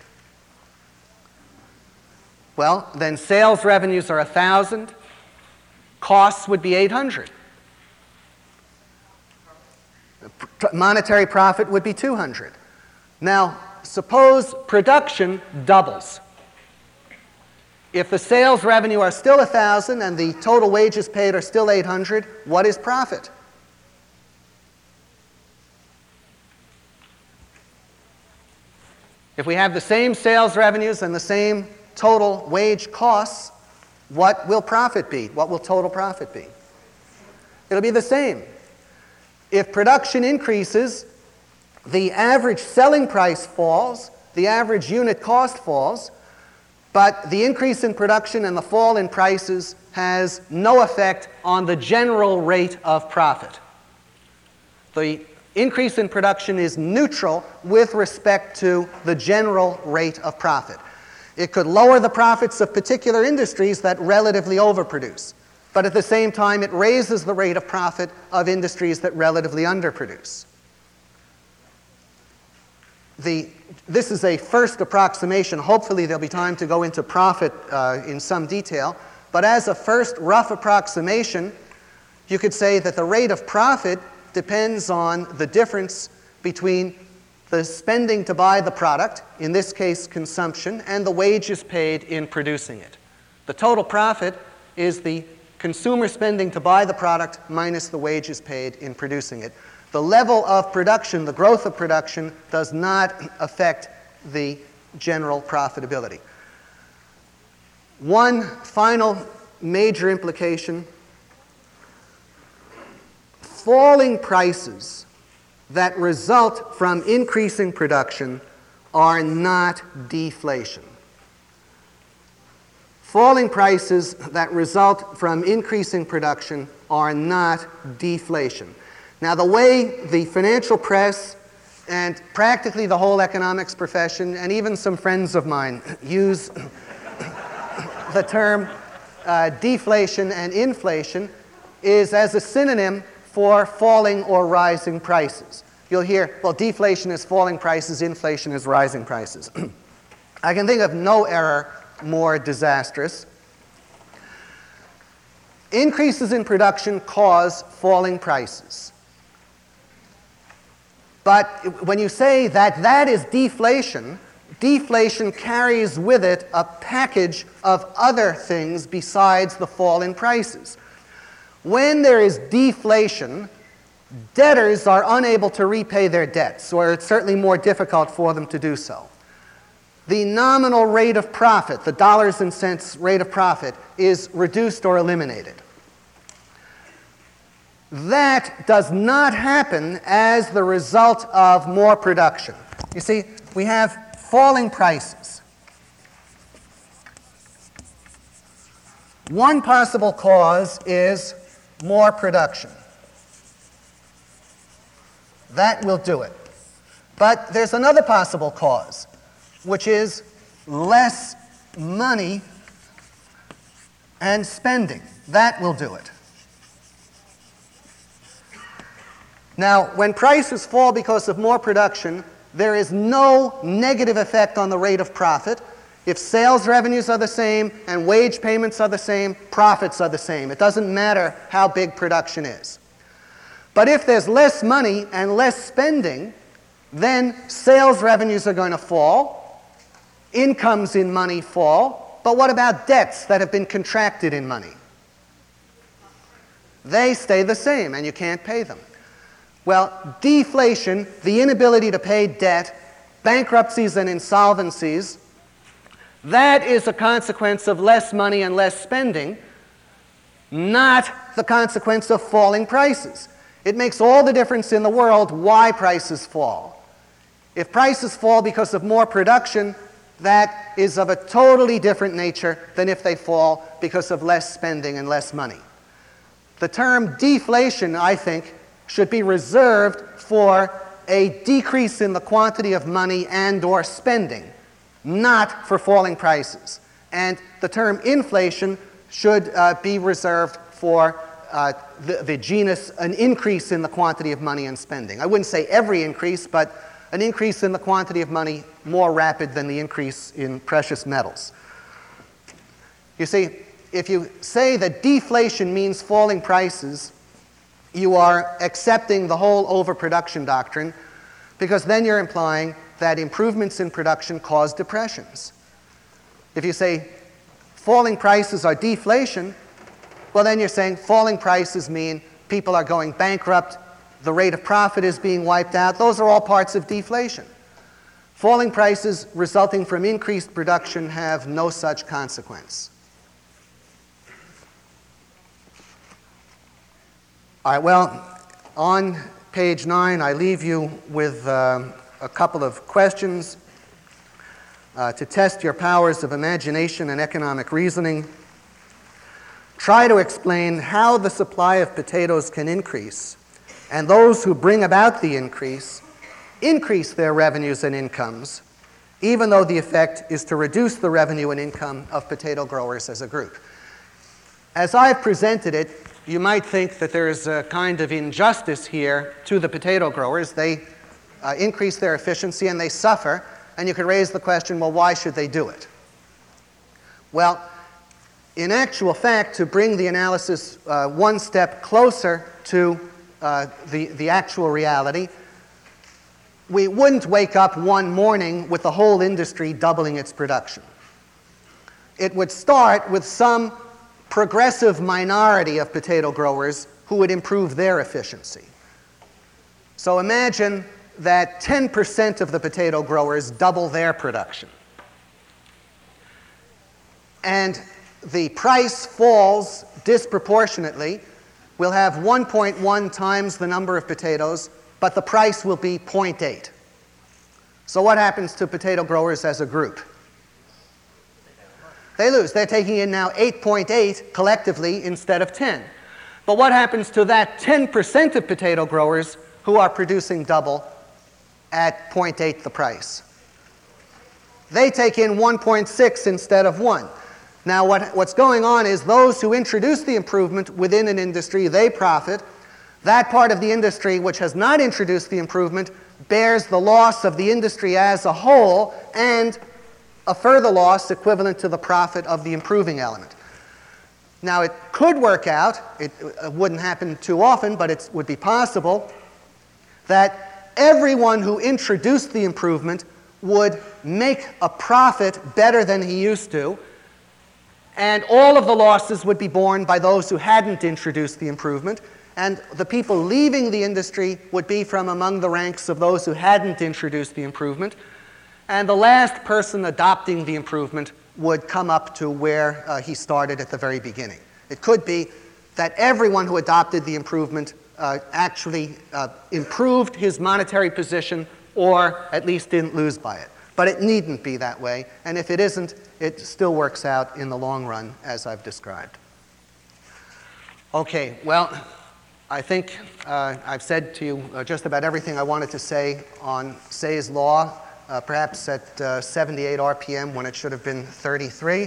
Well, then sales revenues are one thousand, costs would be eight hundred. Monetary profit would be two hundred. Now, suppose production doubles. If the sales revenue are still one thousand and the total wages paid are still eight hundred, what is profit? If we have the same sales revenues and the same total wage costs, what will profit be? What will total profit be? It'll be the same. If production increases, the average selling price falls, the average unit cost falls, but the increase in production and the fall in prices has no effect on the general rate of profit. The increase in production is neutral with respect to the general rate of profit. It could lower the profits of particular industries that relatively overproduce, but at the same time it raises the rate of profit of industries that relatively underproduce. The, this is a first approximation. Hopefully there'll be time to go into profit uh, in some detail, but as a first rough approximation, you could say that the rate of profit depends on the difference between the spending to buy the product, in this case consumption, and the wages paid in producing it. The total profit is the consumer spending to buy the product minus the wages paid in producing it. The level of production, the growth of production, does not affect the general profitability. One final major implication: falling prices that result from increasing production are not deflation. Falling prices that result from increasing production are not deflation. Now, the way the financial press and practically the whole economics profession and even some friends of mine use the term uh, deflation and inflation is as a synonym for falling or rising prices. You'll hear, well, deflation is falling prices, inflation is rising prices. I can think of no error more disastrous. Increases in production cause falling prices. But when you say that that is deflation, deflation carries with it a package of other things besides the fall in prices. When there is deflation, debtors are unable to repay their debts, or it's certainly more difficult for them to do so. The nominal rate of profit, the dollars and cents rate of profit, is reduced or eliminated. That does not happen as the result of more production. You see, we have falling prices. One possible cause is more production. That will do it. But there's another possible cause, which is less money and spending. That will do it. Now, when prices fall because of more production, there is no negative effect on the rate of profit. If sales revenues are the same and wage payments are the same, profits are the same. It doesn't matter how big production is. But if there's less money and less spending, then sales revenues are going to fall, incomes in money fall, but what about debts that have been contracted in money? They stay the same and you can't pay them. Well, deflation, the inability to pay debt, bankruptcies and insolvencies, that is a consequence of less money and less spending, not the consequence of falling prices. It makes all the difference in the world why prices fall. If prices fall because of more production, that is of a totally different nature than if they fall because of less spending and less money. The term deflation, I think, should be reserved for a decrease in the quantity of money and or spending, not for falling prices. And the term inflation should uh, be reserved for uh, the, the genus, an increase in the quantity of money and spending. I wouldn't say every increase, but an increase in the quantity of money more rapid than the increase in precious metals. You see, if you say that deflation means falling prices, you are accepting the whole overproduction doctrine, because then you're implying that improvements in production cause depressions. If you say falling prices are deflation, well, then you're saying falling prices mean people are going bankrupt, the rate of profit is being wiped out. Those are all parts of deflation. Falling prices resulting from increased production have no such consequence. All right, well, on page nine, I leave you with uh, a couple of questions uh, to test your powers of imagination and economic reasoning. Try to explain how the supply of potatoes can increase, and those who bring about the increase increase their revenues and incomes, even though the effect is to reduce the revenue and income of potato growers as a group. As I've presented it, you might think that there is a kind of injustice here to the potato growers. They uh, increase their efficiency and they suffer, and you could raise the question, well, why should they do it? Well, in actual fact, to bring the analysis uh, one step closer to uh, the, the actual reality, we wouldn't wake up one morning with the whole industry doubling its production. It would start with some progressive minority of potato growers who would improve their efficiency. So imagine that ten percent of the potato growers double their production. And the price falls disproportionately. We'll have one point one times the number of potatoes, but the price will be zero point eight. So what happens to potato growers as a group? They lose. They're taking in now eight point eight collectively instead of ten. But what happens to that ten percent of potato growers who are producing double at zero point eight the price? They take in one point six instead of one. Now what, what's going on is those who introduce the improvement within an industry, they profit. That part of the industry which has not introduced the improvement bears the loss of the industry as a whole and a further loss equivalent to the profit of the improving element. Now it could work out, it, it wouldn't happen too often, but it would be possible that everyone who introduced the improvement would make a profit better than he used to, and all of the losses would be borne by those who hadn't introduced the improvement, and the people leaving the industry would be from among the ranks of those who hadn't introduced the improvement, and the last person adopting the improvement would come up to where uh, he started at the very beginning. It could be that everyone who adopted the improvement uh, actually uh, improved his monetary position or at least didn't lose by it. But it needn't be that way, and if it isn't, it still works out in the long run, as I've described. Okay, well, I think uh, I've said to you uh, just about everything I wanted to say on Say's law, uh, perhaps at uh, seventy-eight R P M when it should have been thirty-three.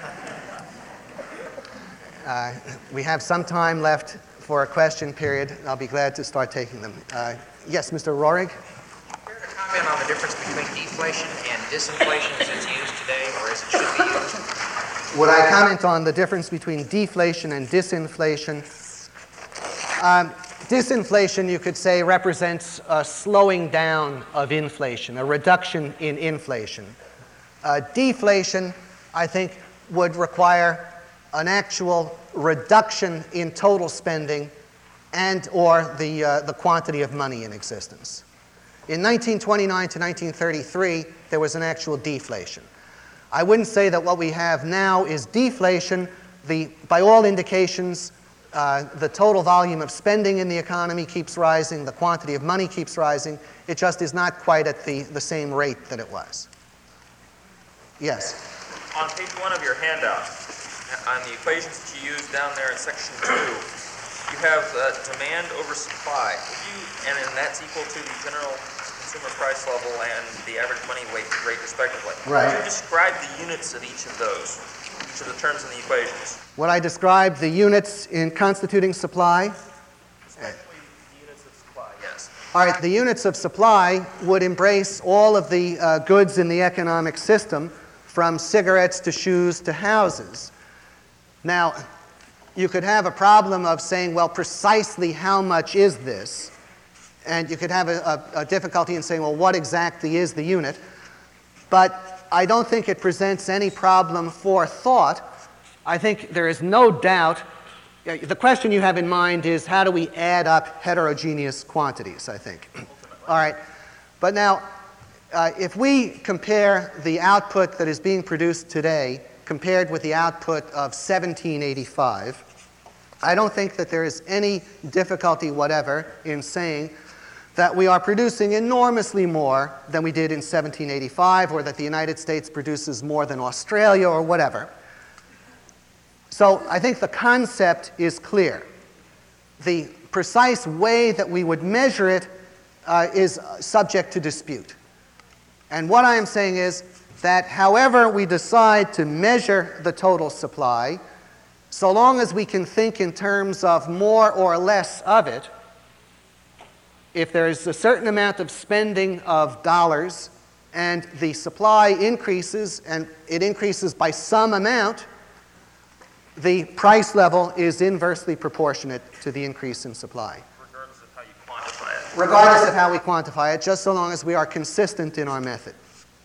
Uh, we have some time left for a question period. I'll be glad to start taking them. Uh, yes, Mister Rohrig? Care to comment on the difference between deflation and disinflation as it's used today, or as it should be used? Would I comment on the difference between deflation and disinflation? Um, disinflation, you could say, represents a slowing down of inflation, a reduction in inflation. Uh, deflation, I think, would require an actual reduction in total spending and or the, uh, the quantity of money in existence. In nineteen twenty-nine to nineteen thirty-three, there was an actual deflation. I wouldn't say that what we have now is deflation. The, by all indications, uh, the total volume of spending in the economy keeps rising, the quantity of money keeps rising. It just is not quite at the, the same rate that it was. Yes. On page one of your handout, on the equations that you use down there in section two, you have uh, demand over supply. Would you, and then that's equal to the general consumer price level and the average money weight rate respectively. Right. Would you describe the units of each of those, each of the terms in the equations? Would I describe the units in constituting supply? Especially the units of supply, yes. All right, the units of supply would embrace all of the uh, goods in the economic system, from cigarettes to shoes to houses. Now, you could have a problem of saying, well, precisely how much is this? And you could have a, a, a difficulty in saying, well, what exactly is the unit? But I don't think it presents any problem for thought. I think there is no doubt. The question you have in mind is, how do we add up heterogeneous quantities, I think. All right. But now, uh, if we compare the output that is being produced today compared with the output of seventeen eighty-five, I don't think that there is any difficulty whatever in saying that we are producing enormously more than we did in seventeen eighty-five, or that the United States produces more than Australia, or whatever. So I think the concept is clear. The precise way that we would measure it uh, is subject to dispute. And what I am saying is that however we decide to measure the total supply, so long as we can think in terms of more or less of it, if there is a certain amount of spending of dollars and the supply increases and it increases by some amount, the price level is inversely proportionate to the increase in supply. Regardless of how you quantify it. Regardless of how we quantify it, just so long as we are consistent in our method.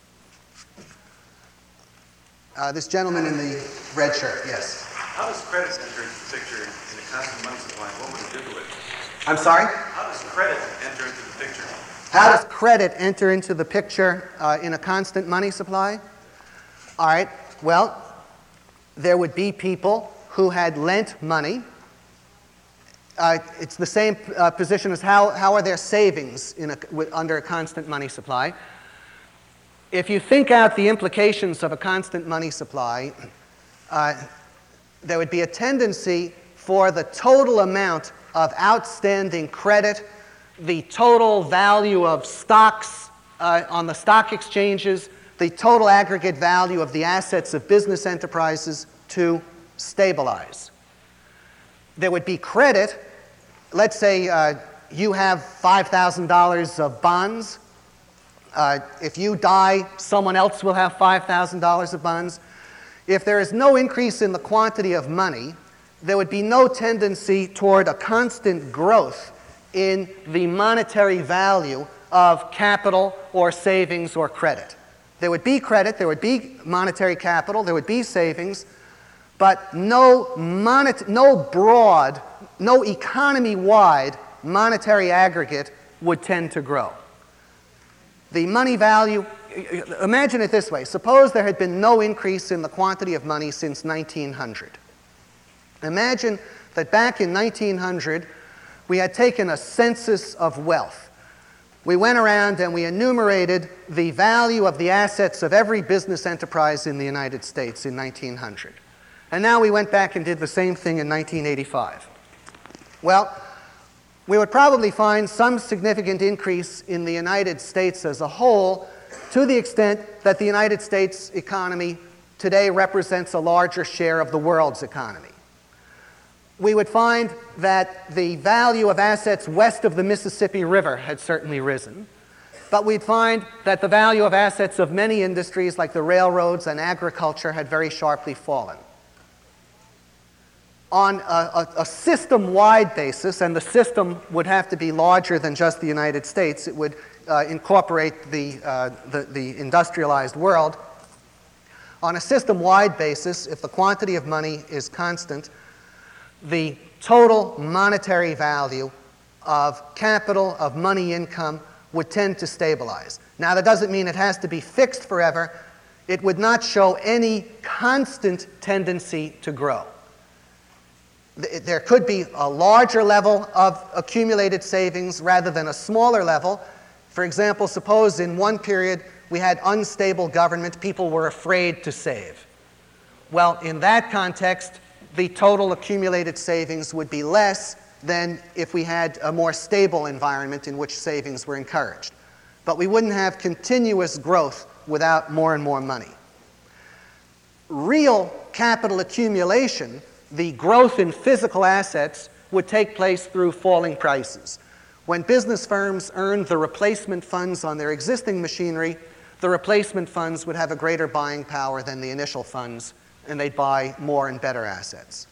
Uh, this gentleman in the red shirt, yes. How does credit enter into the picture in a constant money supply? What would it do to it? I'm sorry? How does credit enter into the picture? How does credit enter into the picture uh, in a constant money supply? All right, well, there would be people who had lent money. Uh, it's the same uh, position as how, how are their savings in a, with, under a constant money supply. If you think out the implications of a constant money supply, uh, there would be a tendency for the total amount of outstanding credit, the total value of stocks uh, on the stock exchanges, the total aggregate value of the assets of business enterprises to stabilize. There would be credit. Let's say uh, you have five thousand dollars of bonds. Uh, if you die, someone else will have five thousand dollars of bonds. If there is no increase in the quantity of money, there would be no tendency toward a constant growth in the monetary value of capital or savings or credit. There would be credit, there would be monetary capital, there would be savings, but no, monet- no broad, no economy-wide monetary aggregate would tend to grow. The money value, imagine it this way. Suppose there had been no increase in the quantity of money since nineteen hundred. Imagine that back in nineteen hundred, we had taken a census of wealth. We went around and we enumerated the value of the assets of every business enterprise in the United States in nineteen hundred. And now we went back and did the same thing in nineteen eighty-five. Well, we would probably find some significant increase in the United States as a whole, to the extent that the United States economy today represents a larger share of the world's economy. We would find that the value of assets west of the Mississippi River had certainly risen, but we'd find that the value of assets of many industries like the railroads and agriculture had very sharply fallen. On a, a, a system-wide basis, and the system would have to be larger than just the United States, it would uh, incorporate the, uh, the, the industrialized world. On a system-wide basis, if the quantity of money is constant, the total monetary value of capital, of money income, would tend to stabilize. Now, that doesn't mean it has to be fixed forever. It would not show any constant tendency to grow. There could be a larger level of accumulated savings rather than a smaller level. For example, suppose in one period we had unstable government, people were afraid to save. Well, in that context, the total accumulated savings would be less than if we had a more stable environment in which savings were encouraged. But we wouldn't have continuous growth without more and more money. Real capital accumulation, the growth in physical assets, would take place through falling prices. When business firms earned the replacement funds on their existing machinery, the replacement funds would have a greater buying power than the initial funds, and they'd buy more and better assets.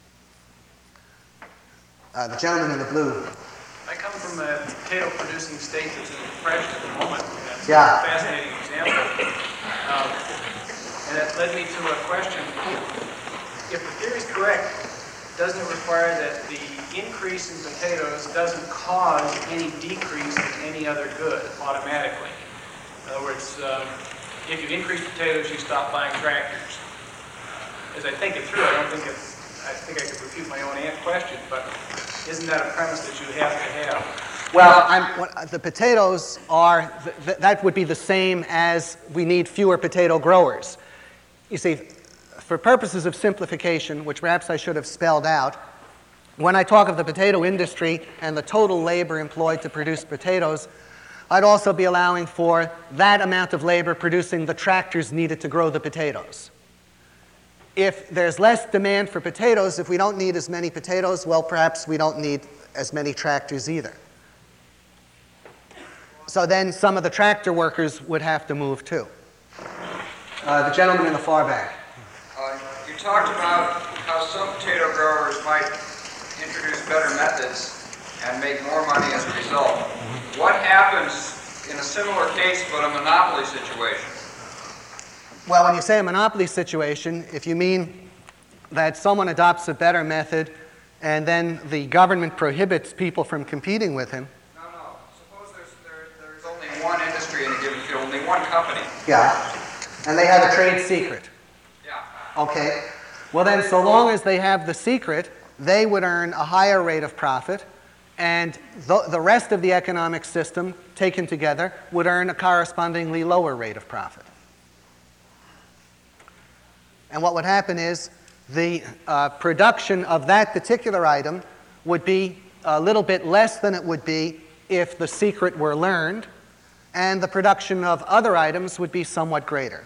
Uh, the gentleman in the blue. I come from a potato-producing state that's in depression at the moment. That's Yeah. a fascinating example. Um, and that led me to a question. If the theory is correct, doesn't it require that the increase in potatoes doesn't cause any decrease in any other good automatically? In other words, um, if you increase potatoes, you stop buying tractors. As I think it through, I don't think it's, I think I could refute my own aunt question, but isn't that a premise that you have to have? Well, I'm, what, the potatoes are, th th that would be the same as we need fewer potato growers. You see, for purposes of simplification, which perhaps I should have spelled out, when I talk of the potato industry and the total labor employed to produce potatoes, I'd also be allowing for that amount of labor producing the tractors needed to grow the potatoes. If there's less demand for potatoes, if we don't need as many potatoes, well, perhaps we don't need as many tractors either. So then some of the tractor workers would have to move too. Uh, the gentleman in the far back. Uh, you talked about how some potato growers might introduce better methods and make more money as a result. What happens in a similar case but a monopoly situation? Well, when you say a monopoly situation, if you mean that someone adopts a better method and then the government prohibits people from competing with him. No, no. Suppose there's, there, there's only one industry in a given field, only one company. Yeah. And they have a trade secret. Yeah. Okay. Well, then, so long as they have the secret, they would earn a higher rate of profit, and the, the rest of the economic system, taken together, would earn a correspondingly lower rate of profit. And what would happen is the uh, production of that particular item would be a little bit less than it would be if the secret were learned, and the production of other items would be somewhat greater.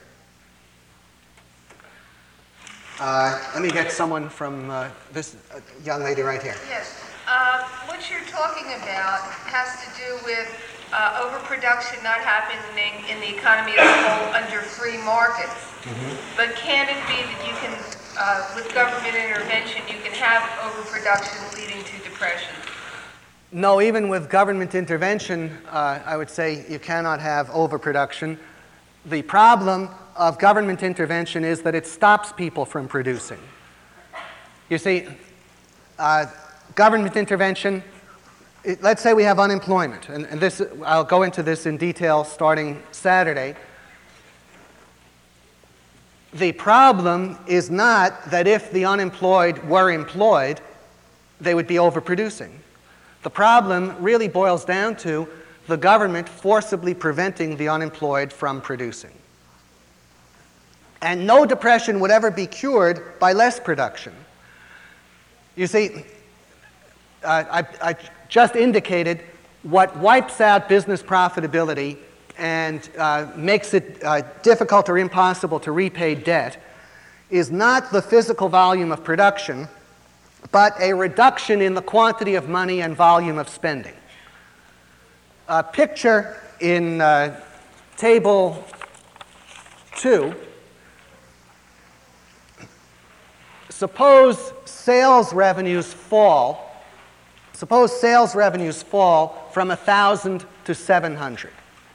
Uh, let me get someone from uh, this uh, young lady right here. Yes. Uh, what you're talking about has to do with uh, overproduction not happening in the economy as a whole under free markets. Mm-hmm. But can it be that you can, uh, with government intervention, you can have overproduction leading to depression? No, even with government intervention, uh, I would say you cannot have overproduction. The problem of government intervention is that it stops people from producing. You see, uh, government intervention, it, let's say we have unemployment, and, and this, I'll go into this in detail starting Saturday. The problem is not that if the unemployed were employed, they would be overproducing. The problem really boils down to the government forcibly preventing the unemployed from producing. And no depression would ever be cured by less production. You see, uh, I, I just indicated what wipes out business profitability and uh, makes it uh, difficult or impossible to repay debt is not the physical volume of production, but a reduction in the quantity of money and volume of spending. A picture in uh, table two. Suppose sales revenues fall. Suppose sales revenues fall from one thousand to seven hundred.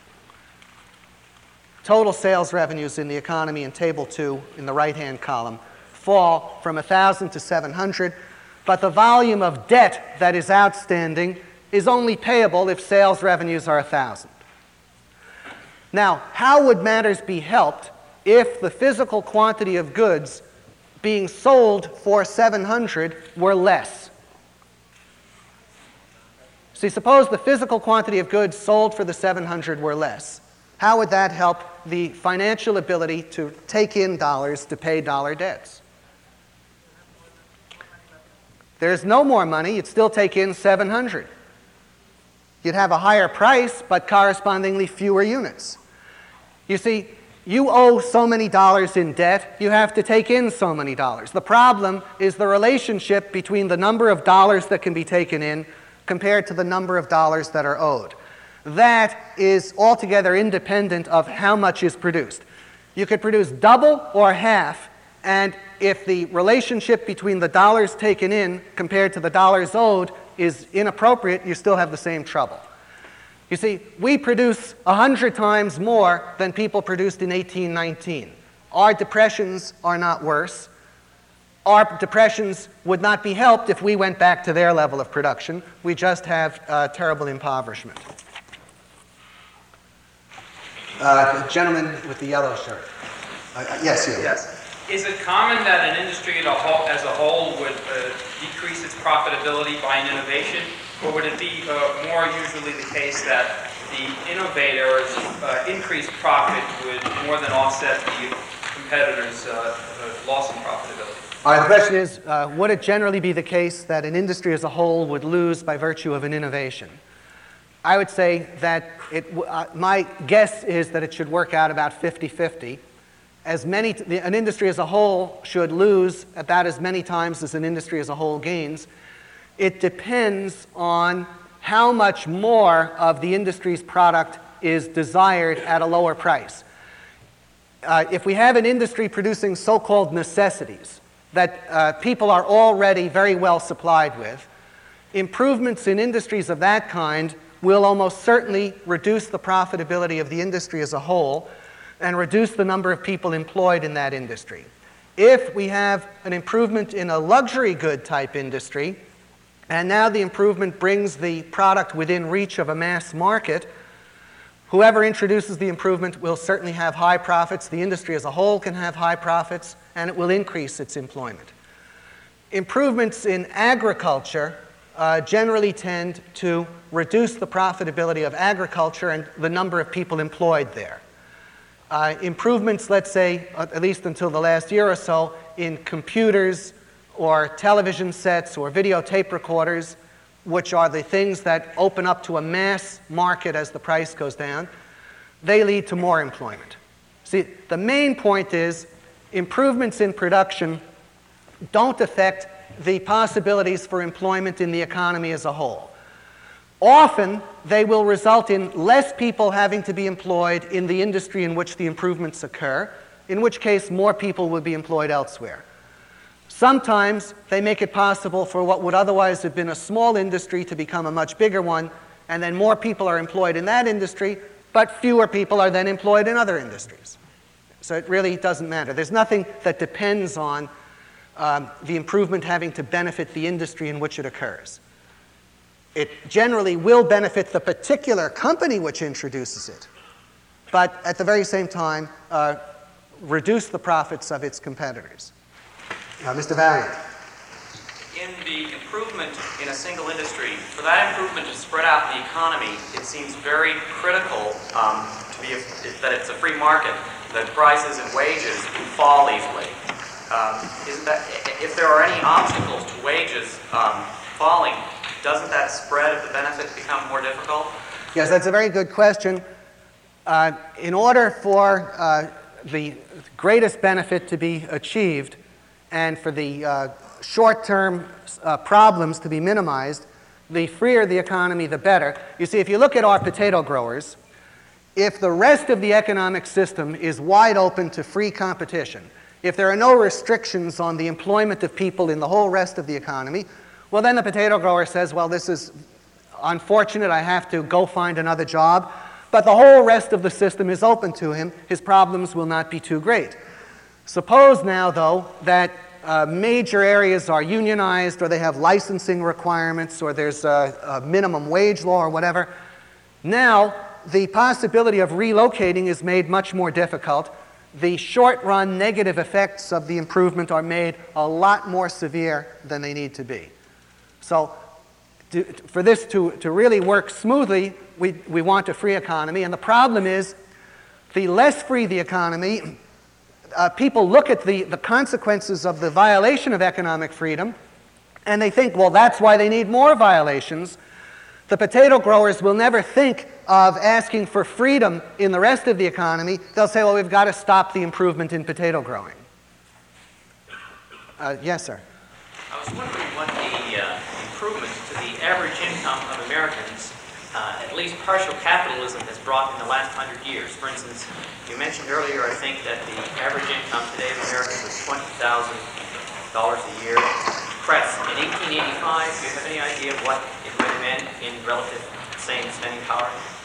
Total sales revenues in the economy in table two, in the right-hand column, fall from one thousand to seven hundred, but the volume of debt that is outstanding is only payable if sales revenues are one thousand. Now, how would matters be helped if the physical quantity of goods being sold for seven hundred were less? See, suppose the physical quantity of goods sold for the seven hundred were less. How would that help the financial ability to take in dollars to pay dollar debts? There's no more money. You'd still take in seven hundred. You'd have a higher price, but correspondingly fewer units. You see, you owe so many dollars in debt, you have to take in so many dollars. The problem is the relationship between the number of dollars that can be taken in compared to the number of dollars that are owed. That is altogether independent of how much is produced. You could produce double or half, and if the relationship between the dollars taken in compared to the dollars owed is inappropriate, you still have the same trouble. You see, we produce a hundred times more than people produced in eighteen nineteen. Our depressions are not worse. Our depressions would not be helped if we went back to their level of production. We just have uh, terrible impoverishment. Uh, the gentleman with the yellow shirt. Uh, yes, you. Yes. Is it common that an industry as a whole, as a whole would uh, decrease its profitability by an innovation? Or would it be uh, more usually the case that the innovator's uh, increased profit would more than offset the competitor's uh, uh, loss in profitability? All right, the question is, uh, would it generally be the case that an industry as a whole would lose by virtue of an innovation? I would say that it, uh, my guess is that it should work out about fifty-fifty. As many, t- an industry as a whole should lose about as many times as an industry as a whole gains. It depends on how much more of the industry's product is desired at a lower price. Uh, if we have an industry producing so-called necessities that uh, people are already very well supplied with, improvements in industries of that kind will almost certainly reduce the profitability of the industry as a whole and reduce the number of people employed in that industry. If we have an improvement in a luxury good type industry, and now the improvement brings the product within reach of a mass market, whoever introduces the improvement will certainly have high profits. The industry as a whole can have high profits, and it will increase its employment. Improvements in agriculture uh, generally tend to reduce the profitability of agriculture and the number of people employed there. Uh, improvements, let's say, at least until the last year or so, in computers or television sets or videotape recorders, which are the things that open up to a mass market as the price goes down, they lead to more employment. See, the main point is improvements in production don't affect the possibilities for employment in the economy as a whole. Often, they will result in less people having to be employed in the industry in which the improvements occur, in which case more people would be employed elsewhere. Sometimes they make it possible for what would otherwise have been a small industry to become a much bigger one, and then more people are employed in that industry, but fewer people are then employed in other industries. So it really doesn't matter. There's nothing that depends on um, the improvement having to benefit the industry in which it occurs. It generally will benefit the particular company which introduces it, but at the very same time, uh, reduce the profits of its competitors. Uh, Mister Valiant. In the improvement in a single industry, for that improvement to spread out in the economy, it seems very critical um, to be a, that it's a free market, that prices and wages fall easily. Um, isn't that, if there are any obstacles to wages um, falling, doesn't that spread of the benefit become more difficult? Yes, that's a very good question. Uh, in order for uh, the greatest benefit to be achieved and for the uh, short-term uh, problems to be minimized, the freer the economy, the better. You see, if you look at our potato growers, if the rest of the economic system is wide open to free competition, if there are no restrictions on the employment of people in the whole rest of the economy, well, then the potato grower says, well, this is unfortunate, I have to go find another job. But the whole rest of the system is open to him. His problems will not be too great. Suppose now, though, that uh, major areas are unionized or they have licensing requirements or there's a, a minimum wage law or whatever. Now, the possibility of relocating is made much more difficult. The short-run negative effects of the improvement are made a lot more severe than they need to be. So to, for this to, to really work smoothly, we, we want a free economy. And the problem is, the less free the economy, uh, people look at the, the consequences of the violation of economic freedom, and they think, well, that's why they need more violations. The potato growers will never think of asking for freedom in the rest of the economy. They'll say, well, we've got to stop the improvement in potato growing. Uh, yes, sir. I was wondering what the uh, improvement to the average income of Americans, uh, at least partial capitalism, has brought in the last hundred years. For instance, you mentioned earlier, I think, that the average income today of Americans is twenty thousand dollars a year. Press, in eighteen eighty-five, do you have any idea of what it might have meant in relative same spending power?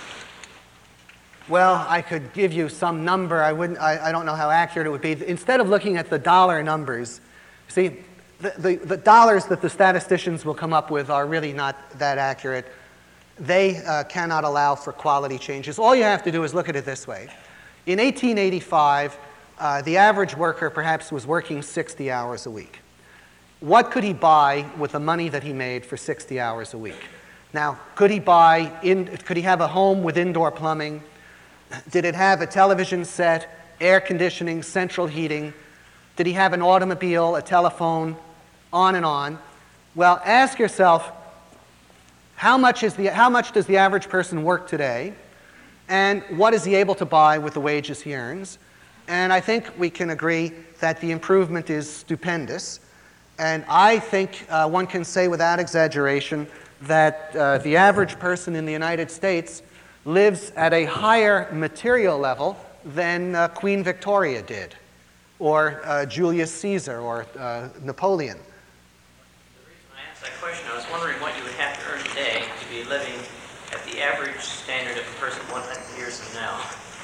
Well, I could give you some number. I wouldn't. I, I don't know how accurate it would be. Instead of looking at the dollar numbers, see, the, the, the dollars that the statisticians will come up with are really not that accurate. They uh, cannot allow for quality changes. All you have to do is look at it this way. In eighteen eighty-five, uh, the average worker perhaps was working sixty hours a week. What could he buy with the money that he made for sixty hours a week? Now, could he buy, in, could he have a home with indoor plumbing? Did it have a television set, air conditioning, central heating? Did he have an automobile, a telephone, on and on? Well, ask yourself, how much, is the, how much does the average person work today? And what is he able to buy with the wages he earns? And I think we can agree that the improvement is stupendous. And I think uh, one can say without exaggeration that uh, the average person in the United States lives at a higher material level than uh, Queen Victoria did, or uh, Julius Caesar, or uh, Napoleon. The reason I asked that question, I was wondering what you would have to earn today to be living at the average standard of a person one hundred years from now.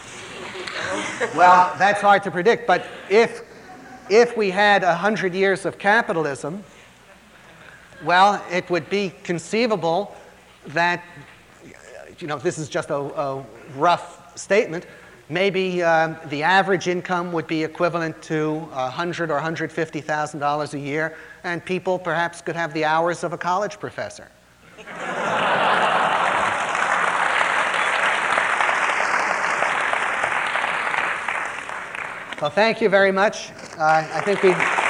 Well, that's hard to predict, but if If we had a hundred years of capitalism, well, it would be conceivable that, you know, this is just a, a rough statement, maybe um, the average income would be equivalent to one hundred thousand dollars or one hundred fifty thousand dollars a year, and people perhaps could have the hours of a college professor. Well, thank you very much. Uh, I think we...